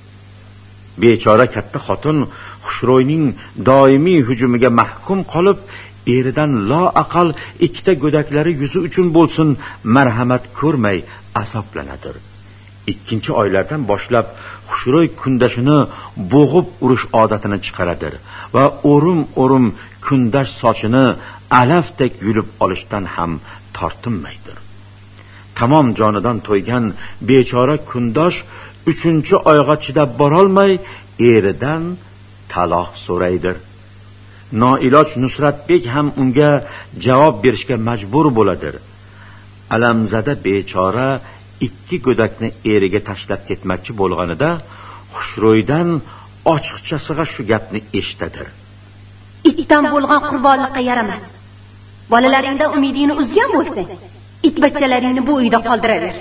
Bechora katta xotin Xushro'yning doimiy hujumiga mahkum qolib, eridan loaqal ikkita go'daklari yuzi uchun bo'lsin marhamat ko'rmay azoblanadi. Ikkinchi oylardan boshlab Xushro'y kundashini bo'g'ib urish odatini chiqaradi va o'rim-o'rim kundash sochini alafdek yulib olishdan ham tortinmaydi. Tamom jonidan to'ygan bechora kundosh uchinchi oyga chidab borolmay eridan taloq so'raydi. Noiloj Nusratbek ham unga javob berishga majbur bo'ladi. Alamzada bechora ikki go'dakni eriga tashlab ketmoqchi bo'lganida Xushro'ydan ochiqchasiga shu gapni eshitadi. Itdan bo'lgan qurbonlikqa yaramas. Bolalaringdan umidingni uzgan bo'lsang, it bachchalaringni bu uyda qoldiraver.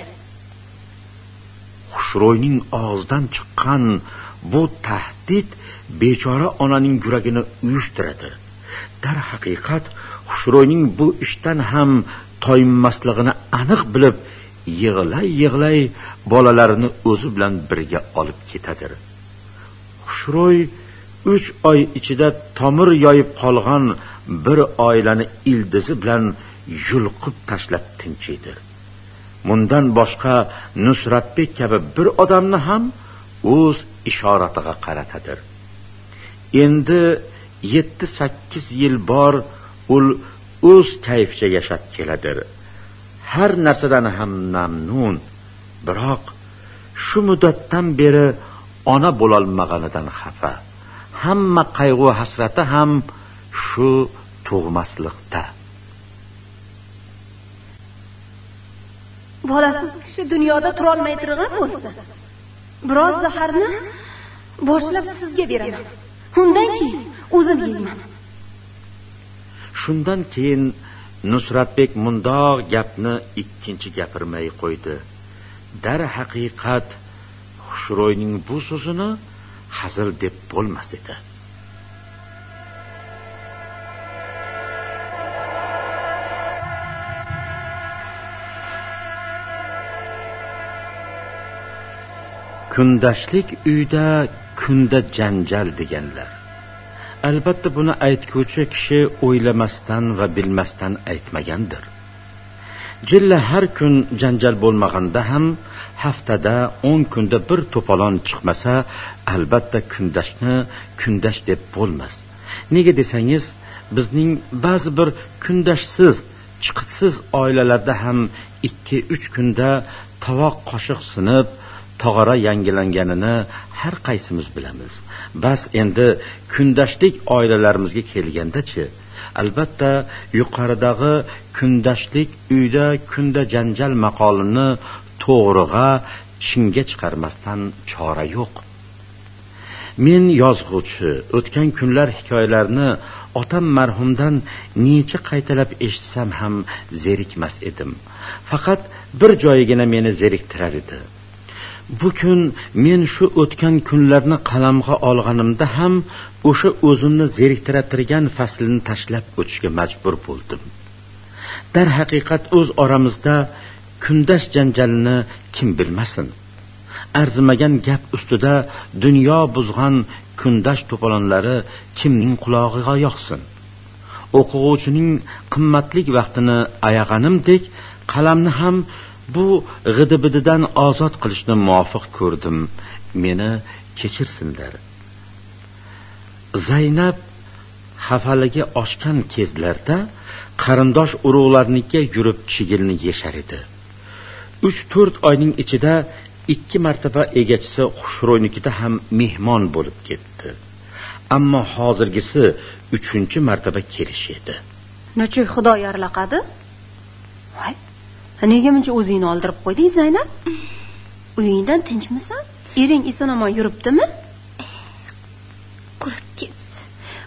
Xushro'yning og'zidan chiqqan bu tahdid bechora onaning yuragini uyushtiradi. Dar haqiqat Xushro'yning bu ishdan ham toyinmasligini aniq bilib, yig'lay-yig'lay bolalarini o'zi bilan birga olib ketadi. Xushro'y uch oy ichida tomir yoyib qolgan bir oilani ildizi bilan yulqib tashlab tinchiydi. Bundan boshqa Nusratbek kabi bir odamni ham o'z ishoratiga qaratadi. Endi yetti sakkiz yil bor ul o'z kayficha yashab keladi. Har narsadan ham mamnun, biroq shu muddatdan beri ona bo'lolmaganidan xafa. Hamma qayg'u hasrati ham shu tug'maslikda. Bolasiz kishi dunyoda tura olmay turgan bo'lsa, biroz zaharni boshlab sizga beraman. Undan keyin o'zim yeyman. Shundan keyin Nusratbek mundoq gapni ikkinchi gapirmay qo'ydi. Dar haqiqat Xushro'yning bu so'zini hazil deb bo'lmas edi. Kundashlik uyda kunda janjal deganlar. Albatta buni aytguvchi kishi o'ylamasdan va bilmasdan aytmagandir. Jilla har kun janjal bo'lmaganda ham haftada o'n kunda bir to'polon chiqmasa, albatta kundashni kundash deb bo'lmas. Nega desangiz, bizning ba'zi bir kundashsiz, chiqitsiz oilalarda ham ikki uch kunda tovoq qoshiq sinib, tog'ora yangilanganini har qaysimiz bilamiz. Bas endi kundashlik oilalarimizga kelganda-chi, albatta yuqoridagi kundashlik uyda kunda janjal maqolini to'g'riga chinga chiqarmasdan chora yo'q. Men yozg'uvchi o'tgan kunlar hikoyalarini otam marhumdan necha qaytalab eshitsam ham zerikmas edim. Faqat bir joyigina meni zeriktirar edi. Bu kun men shu o'tgan kunlarni qalamga olganimda ham o'sha o'zimni zeriktiratirgan faslni tashlab o'tishga majbur bo'ldim. Dar haqiqat o'z oramizda kundash janjalini kim bilmasin. Arzimagan gap ustida dunyo buzg'an kundash to'polonlari kimning qulog'iga yoqsin. O'quvchining qimmatli vaqtini ayag'animdek qalamni ham bu g'idibididan ozod qilishni muvofiq ko'rdim. Meni kechirsinlar. Zaynab xafaligi oshgan kezlarda qarindosh urug'larnikiga yurib chigilni yeshar edi. uch to'rt oyning ichida ikki martaba egachisi Xushro'ynikida ham mehmon bo'lib ketdi. Ammo hozirgisi uchinchi martaba kelish edi. Necha Xudo yarlaqadi? Voy, nega buncha o'zingni oldirib qo'yding Zaynab? Uyingdan tinchmisan? Ering eson-omon yuribdimi? Qurib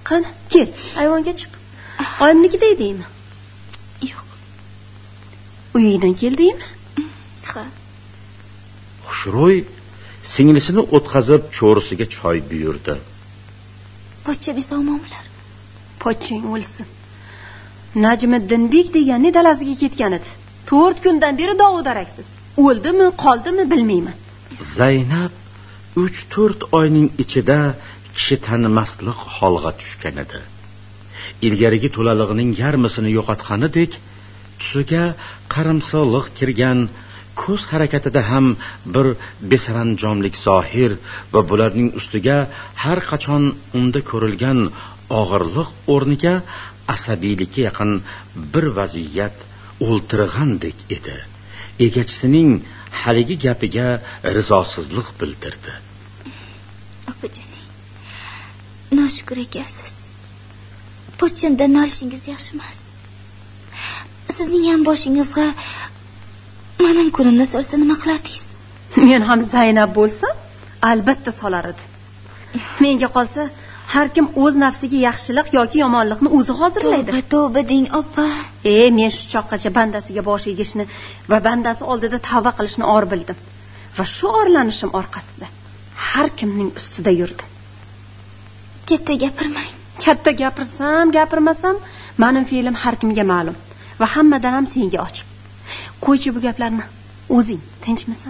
qani kel ayvonga chiq. Oyimnikida edingmi? Yo'q. Uyingdan keldingmi? Ha. Xushro'y singlisini o'tkazib cho'risiga choy buyurdi. Pochcha bisomomilar. Pochching o'lsin. Najmiddinbek deganning dalasiga ketgan edi. to'rt kundan beri dovudaraksiz. O'ldimi, qoldimi bilmayman. Zaynab uch to'rt oyning ichida kishi tanimaslik holga tushgan edi. Ilgarigi to'lalig'ining yarmisini yo'qotganidek, tusiga qarimsoliq kirgan, ko'z harakatida ham bir besaranjomlik zohir va bularning ustiga har qachon unda ko'rilgan og'irlik o'rniga asabiylikka yaqin bir vaziyat o'ltirg'andek edi. Egachisining haligi gapiga rizosizlik bildirdi. Opajonim, noshukr ekansiz. Pochchamdan olishingiz yaxshi emas. Sizning ham boshingizga mening kunimni solsa nima qilardingiz? Men ham Zaynab bo'lsam, albatta solar edim. Menga qolsa, har kim o'z nafsiga yaxshilik yoki yomonlikni o'zi hozirlaydi. Tavba, tavba deng, opa. E, men shu choqqacha bandasiga bosh egishni va bandasi oldida tavba qilishni or bildim. Va shu orlanishim orqasida har kimning ustida yurdim. Katta gapirmang. Katta gapirsam, gapirmasam, mening fe'lim har kimga ma'lum va hammadan ham senga ochiq. Qo'ychi bu gaplarni. O'zing tinchmisan?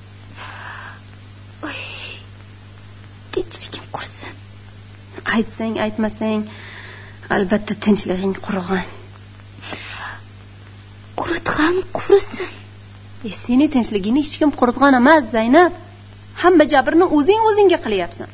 Oy. Tinchligim qursin. Aytsang, aytmasang, albatta tinchliging qurg'an. Quritgan qurisin. E, seni tinchligingni hech kim quritgan emas, Zaynab. Hamma jabrni o'zing o'zingga qilyapsan.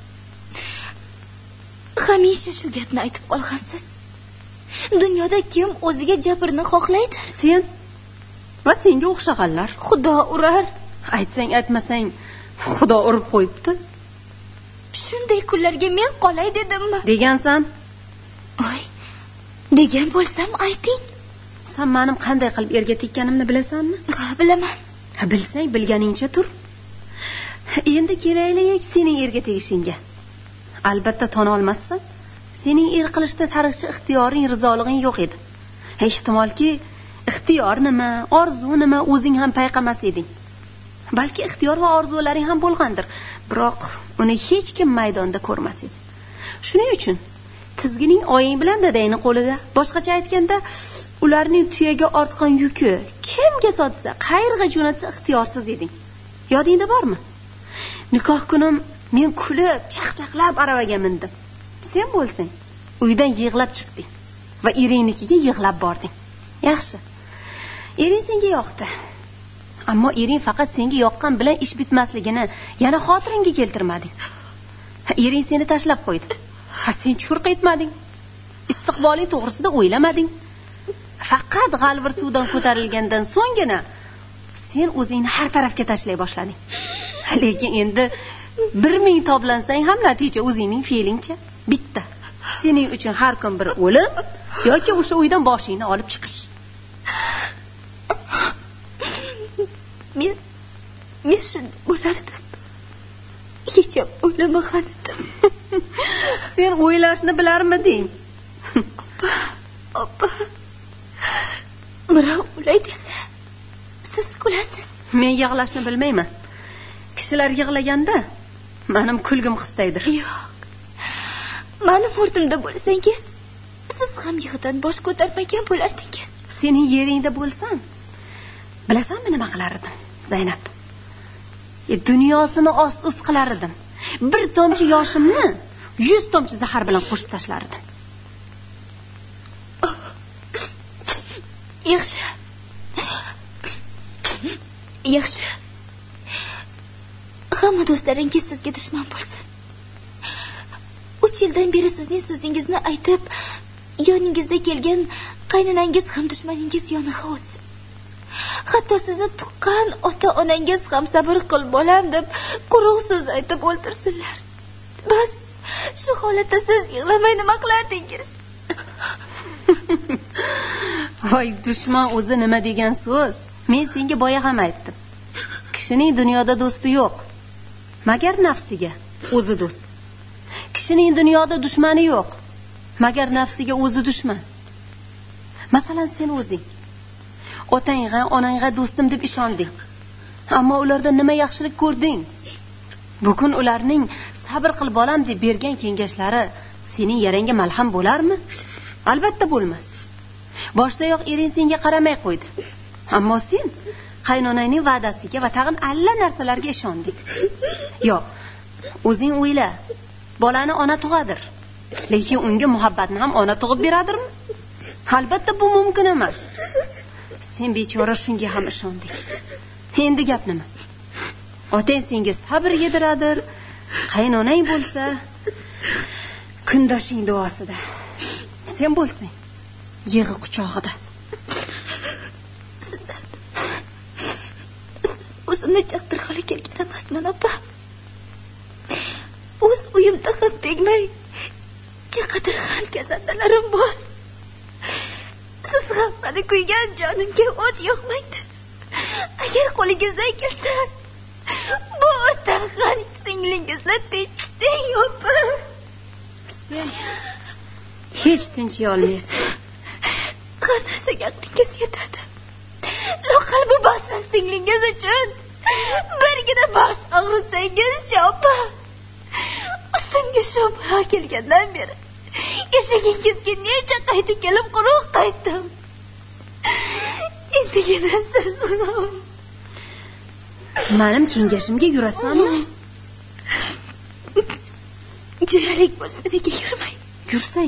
Hamisha shu gapni aytib qolgansiz. Dunyoda kim o'ziga jabrni xohlaydi? Sen va senga o'xshaganlar. Xudo urar. Aytsang, aytmasang, Xudo urib qo'yibdi. Shunday kunlarga men qolay dedimmi? Degansan? Voy, degan bo'lsam ayting. Sen mening qanday qilib erga tekkanimni bilasanmi? Ha, bilaman. Ha, bilsang, bilganingcha tur. Endi kelaylik sening erga tegishingga. Albatta tona olmassan. Sening er qilishda tarixchi ixtiyoring, rizolig'ing yo'q edi. Ehtimolki, ixtiyor nima, orzu nima o'zing ham payqamas eding. Balki ixtiyor va orzularing ham bo'lgandir, biroq uni hech kim maydonda ko'rmas edi. Shuning uchun tizgining oying bilan dadangning qo'lida. Boshqacha aytganda, ularning tuyaga ortgan yuki kimga sotsa, qayerga jo'natsa ixtiyorsiz eding. Yodingda bormi? Nikoh kunim men kulib, chaqchaqlab aravaga mindim. Sen bo'lsang, uydan yig'lab chiqding va eringnikiga yig'lab bording. Yaxshi. Ering senga yoqdi. Ammo ering faqat senga yoqqan bilan ish bitmasligini yana xotiringga keltirmading. Ering seni tashlab qo'ydi. Ha, sen churq etmading. Istiqboling to'g'risida o'ylamading. Faqat g'alvir suvdan ko'tarilgandan so'nggina sen o'zingni har tarafga tashlay boshlading. Lekin endi bir ming toblansang ham natija o'zingning fe'lingcha. Bitta. Sening uchun har kun bir o'lim yoki o'sha uydan boshingni olib chiqish. Men men shunday bo'lardim. Hech ham o'ylamagan edim. Sen o'ylashni bilarmiding? Opa, opa. Birov o'lay desa, siz kulasiz. Men yig'lashni bilmayman. Kishilar yig'laganda mening kulgim qistaydir. Yo'q. Mening o'rnimda bo'lsangiz, siz ham yig'idan bosh ko'tarmagan bo'lardingiz. Sening yeringda bo'lsam, bilasanmi nima qilar edim, Zaynab? E, dunyosini ost-ust qilar edim. Bir tomchi yoshimni yuz tomchi zahar bilan qo'shib tashlar edim. Yaxshi. Yaxshi. Hamma do'stlaringiz sizga dushman bo'lsin. uch yildan beri sizning so'zingizni aytib, yoningizda kelgan qaynonangiz ham dushmaningiz yoniga o'tsin. Hatto sizni tuqqan ota-onangiz ham sabr qil bolam deb quruq so'z aytib o'ltirsinlar. Bas, shu holatda siz yig'lamay nima qilardingiz? Voy, dushman o'zi nima degan so'z? Men senga boya ham aytdim. Kishining dunyoda do'sti yo'q. Magar nafsiga o'zi do'st. Kishining dunyoda dushmani yo'q. magar nafsiga o'zi dushman. Masalan, sen o'zing otangga, onangga do'stim deb ishonding. Ammo ularda nima yaxshilik ko'rding? Bugun ularning sabr qil bolam deb bergan kengashlari sening yarangga malham bo'larmi? Albatta bo'lmas. Boshdayoq ering senga qaramay qo'ydi. Ammo sen qaynonangning va'dasiga va tag'in alla narsalarga ishonding. Yo'q, o'zing o'yla. Bolani ona tug'adir. Lekin unga muhabbatni ham ona tug'ib beradirmi? Albatta bu mumkin emas. Sen bechora shunga ham ishonding. Endi gap nima? Otang senga sabr yediradir. Qaynonang bo'lsa kundoshing duosida. Sen bo'lsang yig'i quchog'ida. Sizdan o'zimni chaqtirg'ali kelgan emasman, opa. O'z uyimda ham tegmay chaqadir xal kasallalarim bor. Siz ham meni kuygan jonimga o't yoqmaydi. Agar qo'lingizdan kelsa, bu o'rtag'an singlingizni tinchiting, opa. Sen hech tinchiy olmaysan. Har narsaga aqlingiz yetadi. Loqal bu baxtsiz singlingiz uchun birgina bosh og'ritsangiz, opa. Ustimga shu balo kelgandan beri eshagingizga necha qaytib kelib quruq qaytdim. Endigina siz ham mening kengashimga yurasanmi? Jo'yalik bo'lsa nega yurmay? Yursang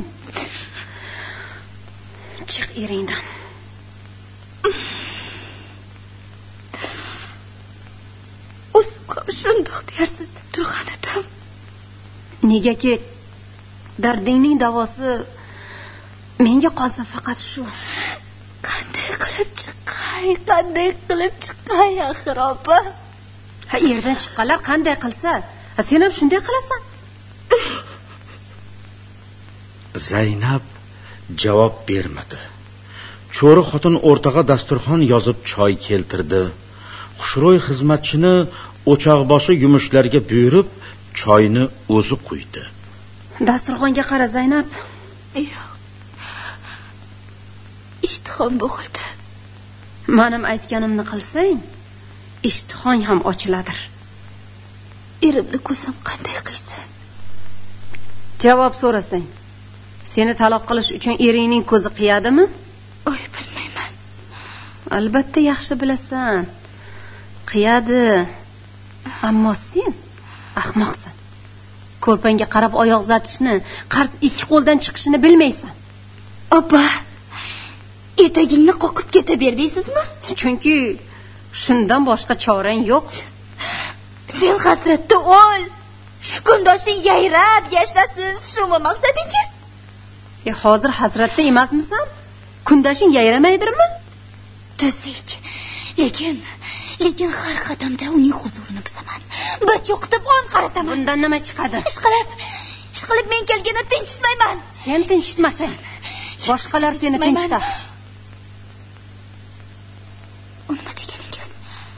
chiq eringdan. O'zim ham shundoq dersiz deb turgan edim. Negaki dardingning davosi menga qolsa faqat shu. Qanday qilib chiqay, qanday qilib chiqay axir, opa? Ha, yerdan chiqqanlar qanday qilsa, sen ham shunday qilasan. Zaynab javob bermadi. Cho'ri xotin o'rtaga dasturxon yozib choy keltirdi. Xushro'y xizmatchini o'choqboshi yumushlarga buyurib, choyni o'zi quydi. Dasturxonga qara, Zaynab. Yo'q. Ishtihom bo'g'ildi. Mening aytganimni qilsang, ishtihong ham ochiladir. Erimni ko'zim qanday qilsin? Javob so'rasang, seni taloq qilish uchun eringning ko'zi qiyadimi? Oy, bilmayman. Albatta yaxshi bilasan. Qiyadi. Ammo sen ahmoqsan. Ko'rpangga qarab oyoq uzatishni, qarz ikki qo'ldan chiqishini bilmaysan. Opa, etagingni qoqib keta berdiysizmi? Chunki shundan boshqa chorang yo'q. Sen hasratda o'l. Kundoshing yayrab yashnasin, shumi maqsadingiz? E, hozir hasratda emasmisan? Kundoshing yayramaydirmi? Tuzuk. Lekin lekin har qadamda uning huzurini buzaman. Bir cho'qitib on qarataman. Bundan nima chiqadi? Ishqilib, ishqilib men kelganda tinchitmayman. Sen tinchitmasang, boshqalar seni tinchitar. Nima deganingiz?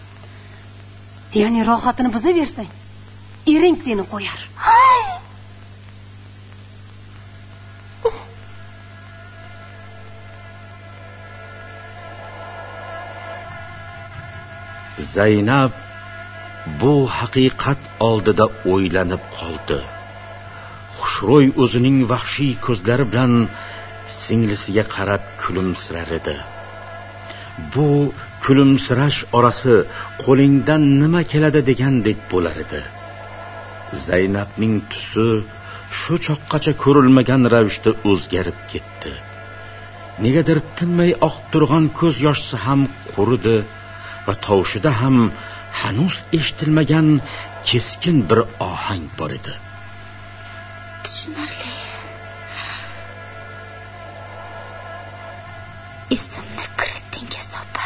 Ya'ni rohatini buzaversang, ering seni qo'yar. Zaynab bu haqiqat oldida o'ylanib qoldi. Xushro'y o'zining vahshiy ko'zlari bilan singlisiga qarab kulimsirar edi. Bu kulimsirash orasi qo'lingdan nima keladi degandek bo'lar edi. Zaynabning tusi shu choqqacha ko'rilmagan ravishda o'zgarib ketdi. Negadir tinmay oqib turgan ko'z yoshsi ham quridi va tovushida ham hanuz eshitilmagan keskin bir ohang bor edi. Tushunarli. Esimni kiritdingiz, opa.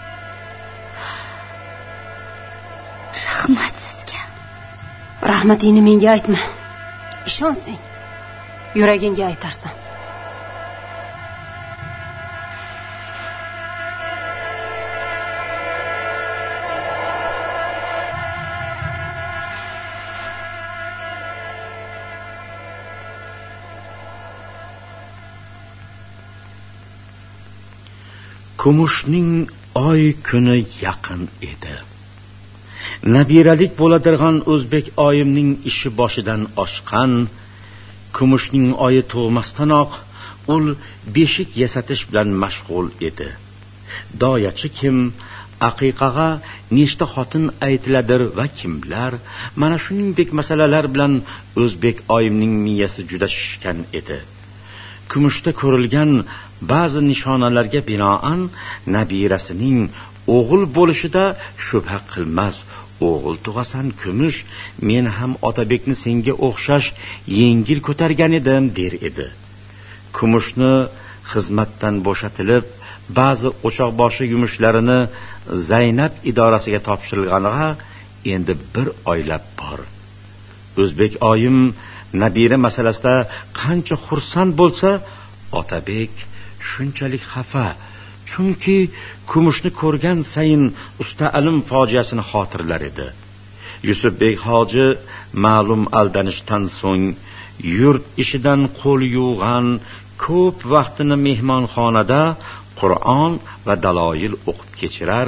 Rahmat sizga. Rahmatingni menga aytma. Ishonsang, yuragingga aytarsan. Kumushning oy kuni yaqin edi. Nabiralik bo'ladirgan o'zbek oyimning ishi boshidan oshgan. Kumushning oyi tug'masdanoq ul beshik yasatish bilan mashg'ul edi. Doyachi kim, aqiqaga nechta xotin aytiladir va kimlar, mana shuningdek masalalar bilan o'zbek oyimning miyasi juda shishgan edi. Kumushda ko'rilgan ba'zi nishonalarga binoan nabirasining o'g'il bo'lishida shubha qilmas. O'g'il tug'asan Kumush, men ham Otabekni senga o'xshash yengil ko'targan edim der edi. Kumushni xizmatdan bo'shatilib, ba'zi o'choqboshi yumushlarini Zaynab idorasiga topshirilganiga endi bir oylab bor. O'zbek oyim nabira masalasida qancha xursand bo'lsa, Otabek shunchalik xafa. Chunki Kumushni ko'rgan sayin usta alim fojiasini xotirlar edi. Yusufbek hoji ma'lum aldanishdan so'ng yurt ishidan qo'l yuvgan, ko'p vaqtini mehmonxonada Qur'on va daloil o'qib kechirar.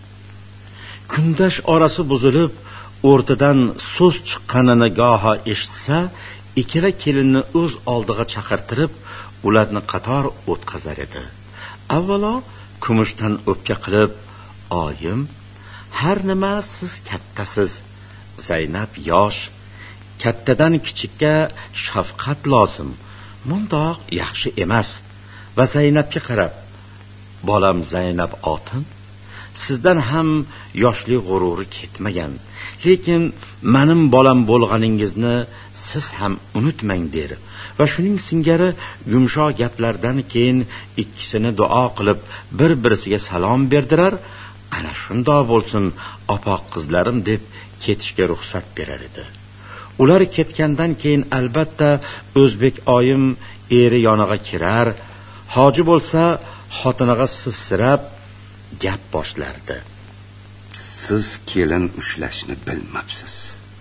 Kundash orasi buzilib, o'rtadan so'z chiqqanini goho eshitsa, ikkala kelinni o'z oldiga chaqirtirib, ularni qator o'tkazar edi. Avvalo Kumushdan o'pka qilib, oyim, har nima siz kattasiz, Zaynab yosh, kattadan kichikka shafqat lozim, mundoq yaxshi emas. Va Zaynabga qarab, bolam Zaynab otin, sizdan ham yoshlik g'ururi ketmagan, lekin mening bolam bo'lganingizni siz ham unutmang der. Va shuning singari yumshoq gaplardan keyin ikkisini duo qilib bir-birisiga salom berdirar. Ana shundoq bo'lsin, opoq qizlarim deb ketishga ruxsat berar edi. Ular ketgandan keyin albatta o'zbek oyim eri yoniga kirar, hoji bo'lsa xotiniga sizsirab gap boshlardi. Siz kelin ushlashni bilmabsiz.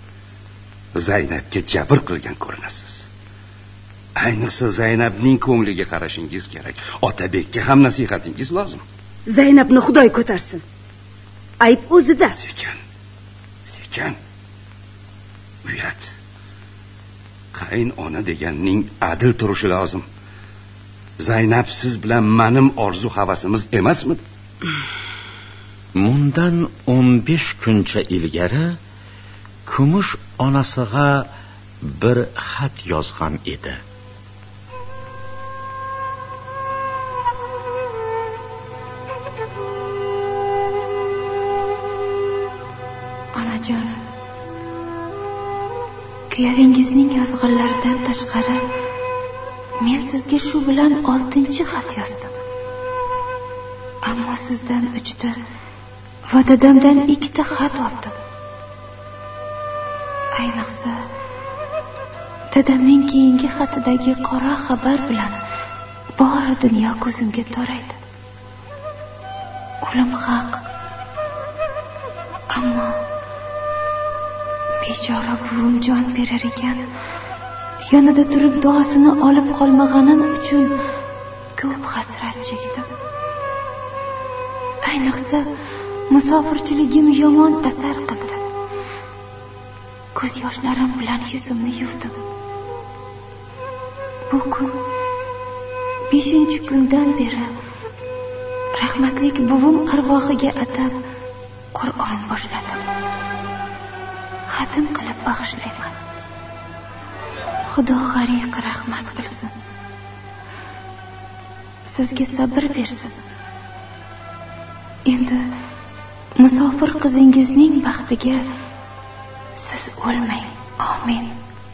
Zaynabga jabr qilgan ko'rinasiz. Ayniqsa Zaynabning ko'ngliga qarashingiz kerak. Otabekka ham nasihatingiz lozim. Zaynabni Xudoy ko'tarsin. Ayb o'zida. Sekin. Sekin. Uyat. Qayn ona deganning adil turishi lozim. Zaynab siz bilan mening orzu havasimiz emasmi? Mundan o'n besh kuncha ilgari Kumush onasiga bir xat yozgan edi. Onajon, kuyovingizning yozganlaridan tashqari men sizga shu bilan oltinchi xat yozdim. Ammo sizdan uchta va dadamdan ikkita xat oldim. Ayniqsa dadamning keyingi xatidagi qora xabar bilan bori dunyo ko'zimga toraydi. O'lim haq. Ammo bechora buvim jon berar ekan, yonida turib duosini olib qolmaganim uchun ko'p hasrat chekdim. Ayniqsa musofirchiligim yomon asar qildi. Ko'z yoshlarim bilan yuzimni yuvdim. Bu kun beshinchi kundan beri rahmatlik buvim arvohiga atab Qur'on boshladim. Xatm qilib bag'ishlayman. Xudo g'ariq rahmat qilsin. Sizga sabr bersin. Endi musofir qizingizning baxtiga siz o'lmang. Amin.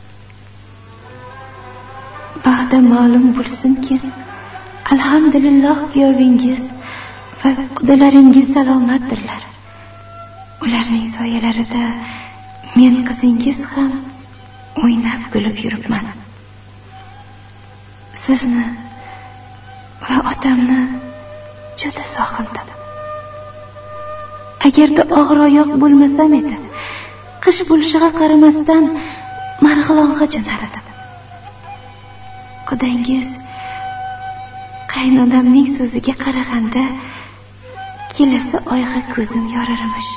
Ba'da ma'lum bo'lsinki, alhamdulillah kuyovingiz va qudalaringiz salomatdirlar. Ularning soyalarida men qizingiz ham o'ynab kulib yuribman. Sizni va otamni juda sog'indim. Agarda og'ir oyoq bo'lmasam edi, qish bo'lishiga qaramasdan Marg'ilonga jo'nar edim. Qudangiz qaynonamning so'ziga qaraganda kelasi oyga ko'zim yorarmish.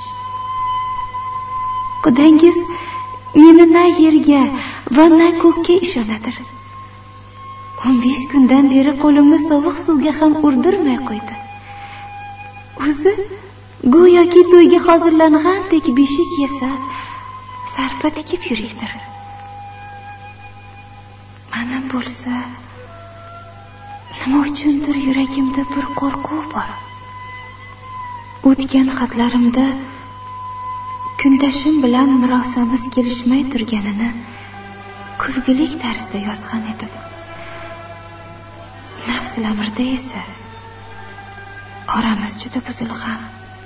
Xudangiz meni na yerga va na ko'kka ishonadir. o'n besh kundan beri qo'limni sovuq suvga ham urdirmay qo'ydi. O'zi go'yoki to'yga hozirlangandek beshik yesa, sarpa tikib yuriydir. Mana bo'lsa, nima uchundir yuragimda bir qo'rquv bor. O'tgan xatlarimda kundashim bilan murosamiz kelishmay turganini kulgilik tarzda yozgan edim. Nafsil amirda esa oramiz juda buzilgan.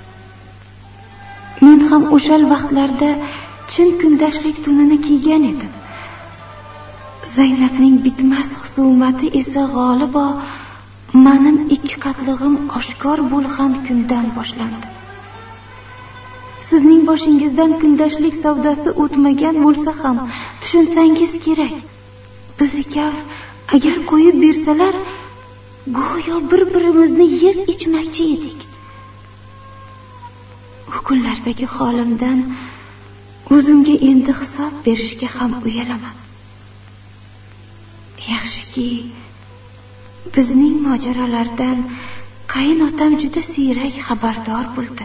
Men ham o'sha vaqtlarda chin kundashlik tunini kiygan edim. Zaynabning bitmas xusumati esa g'olibo mening ikki qatlig'im oshkor bo'lgan kundan boshlandi. Sizning boshingizdan kundashlik savdosi o'tmagan bo'lsa ham tushunsangiz kerak. Biz ikkav agar qo'yib bersalar, go'yo bir-birimizni yeb ichmoqchi edik. U kunlardagi holimdan o'zimga endi hisob berishga ham uyalaman. Yaxshiki, bizning mojarolardan qaynotam juda siyrak xabardor bo'ldi.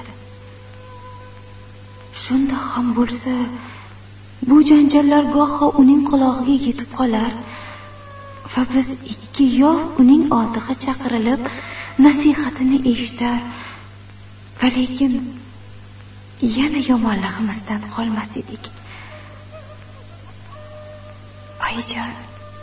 Shundoq ham bo'lsa, bu janjallar go'yo uning qulog'iga yetib qolar va biz ikki yo'l uning oldiga chaqirilib nasihatini eshitar va lekin yana yomonligimizdan qolmas edik. Oyijon,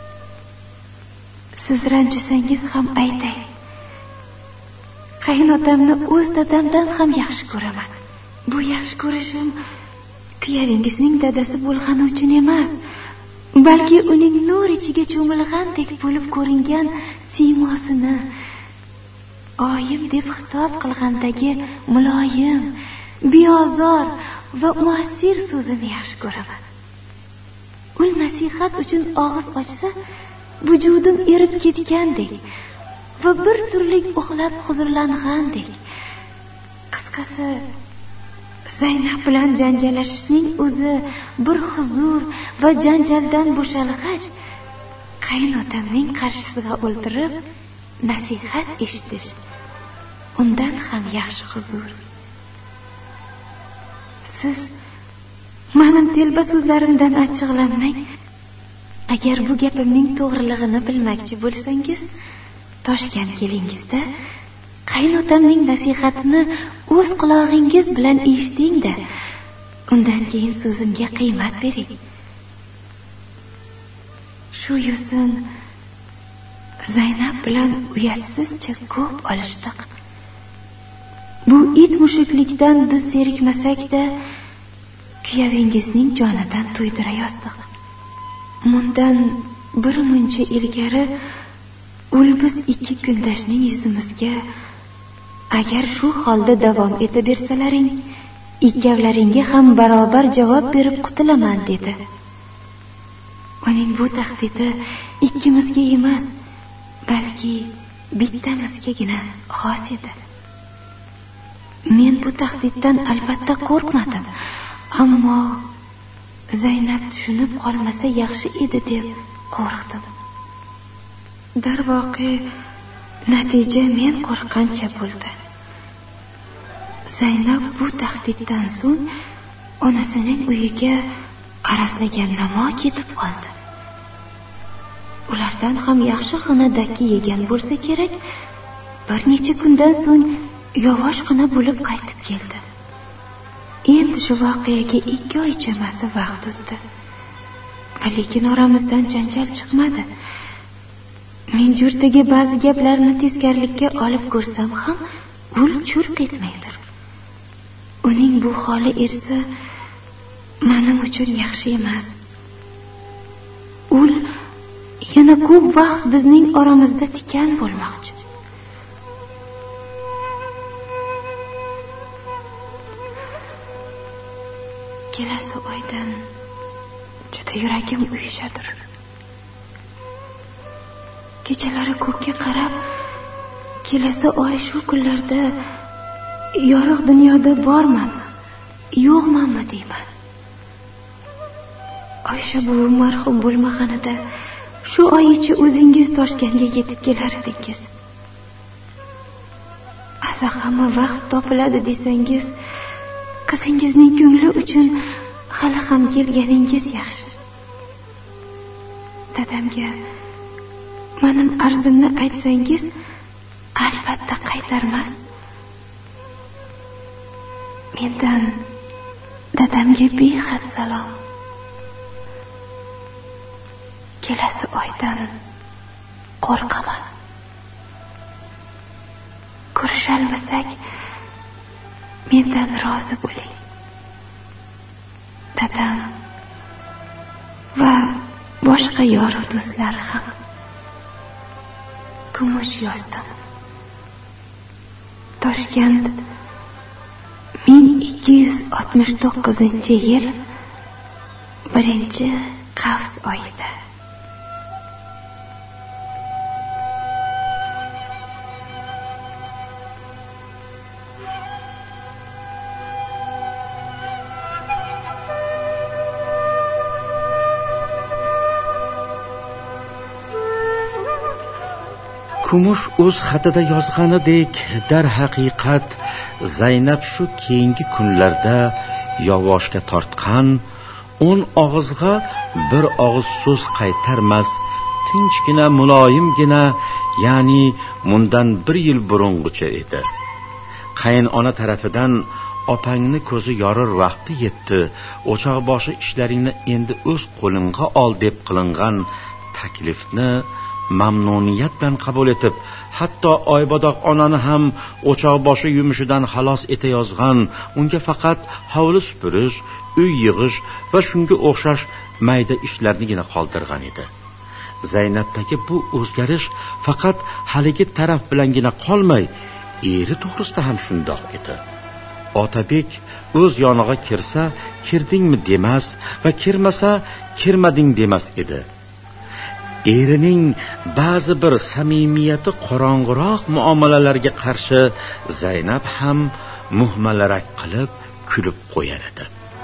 siz ranjisangiz ham aytay. Qaynotamni o'z dadamdan ham yaxshi ko'raman. Bu yaxshi ko'rishim kuyaringizning dadasi bo'lgani uchun emas, balki uning nur ichiga cho'milgandek bo'lib ko'ringan siymosini, oyim deb xitob qilgandagi muloyim, beozor va muassir so'zini yaxshi ko'raman. U nasihat uchun og'iz ochsa, vujudim erib ketgandek va bir turlik uxlab huzurlangandek. Qisqasi, Zaynab bilan janjallashishning o'zi bir huzur va janjaldan bo'shalg'ach, qaynotamning qarshisiga o'ltirib nasihat eshitish undan ham yaxshi huzur. Siz mening telba so'zlarimdan achchiqlanmang. Agar bu gapimning to'g'riligini bilmoqchi bo'lsangiz, Toshkent kelingizda qaynotamning nasihatini o'z qulog'ingiz bilan eshiting-da, undan keyin so'zimga qiymat bering. Shu yo'sin Zaynab bilan uyatsizcha ko'p olishdik. Bu it mushuklikdan biz zerikmasak-da, kuyavingizning jonidan to'ydira yozdik. Mundan bir muncha ilgari ul biz ikki kundashning yuzimizga agar shu holda davom eta bersalaring, ikkovlaringga ham barobar javob berib qutulaman dedi. Uning bu tahdidi ikkimizga emas, balki bittamizgagina xos edi. Men bu tahdiddan albatta qo'rqmadim, ammo Zaynab tushunib qolmasa yaxshi edi deb qo'rqdim. Darvoqe, natija men qo'rqqancha bo'ldi. Zaynab bu tahdiddan so'ng onasining uyiga araslagan namo ketib qoldi. Ulardan ham yaxshi xonadagi yegan bo'lsa kerak, bir necha kundan so'ng yovvoshgina bo'lib qaytib keldi. Endi shu voqeaga ikki oy chamasi vaqt o'tdi. Lekin oramizdan janjal chiqmadi. Men jurtaga ba'zi gaplarni teskarilikka olib ko'rsam ham, ul churq etmaydir. Uning bu holi esa mening uchun yaxshi emas. Ul yana ko'p vaqt bizning oramizda tikan bo'lmoqchi. Kelasi oydan juda yuragim uyushadir. Kechalari ko'kka qarab, kelasi oy shu kunlarda yorug' dunyoda bormanmi yo'qmanmi deyman. Oysha buvim marhum bo'lmaganida shu oyicha o'zingiz Toshkentga yetib kelar edingiz. Asa hamma vaqt topiladi desangiz, qizingizning ko'ngli uchun hali ham kelganingiz yaxshi. Dadamga mening arzimni aytsangiz, albatta qaytarmas. Mendan dadamga behad salom. Kelasi oydan qo'rqaman. Ko'rishalmasak, mendan rozi bo'ling. Dadam va boshqa yor do'stlar ham. Kumush yozdim. Toshkent ming ikki yuz oltmish to'qqizinchi yil birinchi Qavs oyida. Kumush o'z xatida yozganidek, dar haqiqat Zaynab shu keyingi kunlarda yovoshga tortgan, o'n og'izga bir og'iz so'z qaytarmas, tinchgina, muloyimgina, ya'ni mundan bir yil burungacha edi. Qayinona tarafidan opangni ko'zi yorir vaqti yetdi, o'choqboshi ishlaringni endi o'z qo'lingga ol deb qilingan taklifni mamnuniyat bilan qabul etib, hatto Oybodoq onani ham o'choqboshi yumushidan xalos etayozgan, unga faqat hovli supurish, uy yig'ish va shunga o'xshash mayda ishlarnigina qoldirgan edi. Zaynabdagi bu o'zgarish faqat haligi taraf bilangina qolmay, eri to'g'risida ham shundoq edi. Otabek o'z yoniga kirsa, kirdingmi demas va kirmasa, kirmading demas edi. Erining ba'zi bir samimiyati qorong'iroq muomalalarga qarshi Zaynab ham muhmalarak qilib kulib qo'yar edi.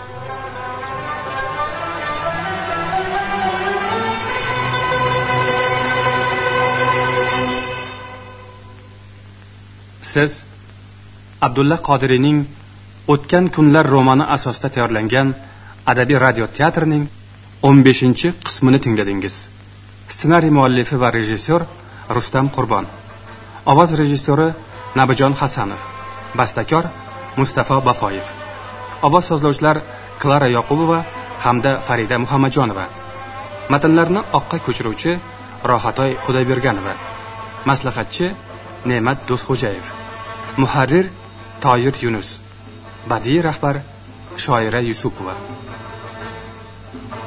Siz Abdulla Qodiriyning O'tgan kunlar romani asosida tayyorlangan adabiy radio teatrining o'n beshinchi qismini tingladingiz. Ssenariy muallifi va rejissyor Rustam Qurbon. Ovoz rejissyori Nabijon Hasanov. Bastakor Mustafa Bafoyev. Ovoz sozlovchilar Klara Yoqubova hamda Farida Muhammadjonova. Matnlarni oqqa ko'chiruvchi Rohatoy Xudoyberganova. Maslahatchi Ne'mat Do'stxo'jayev. Muharrir Toyir Yunus. Badiiy rahbar Shoira Yusupova.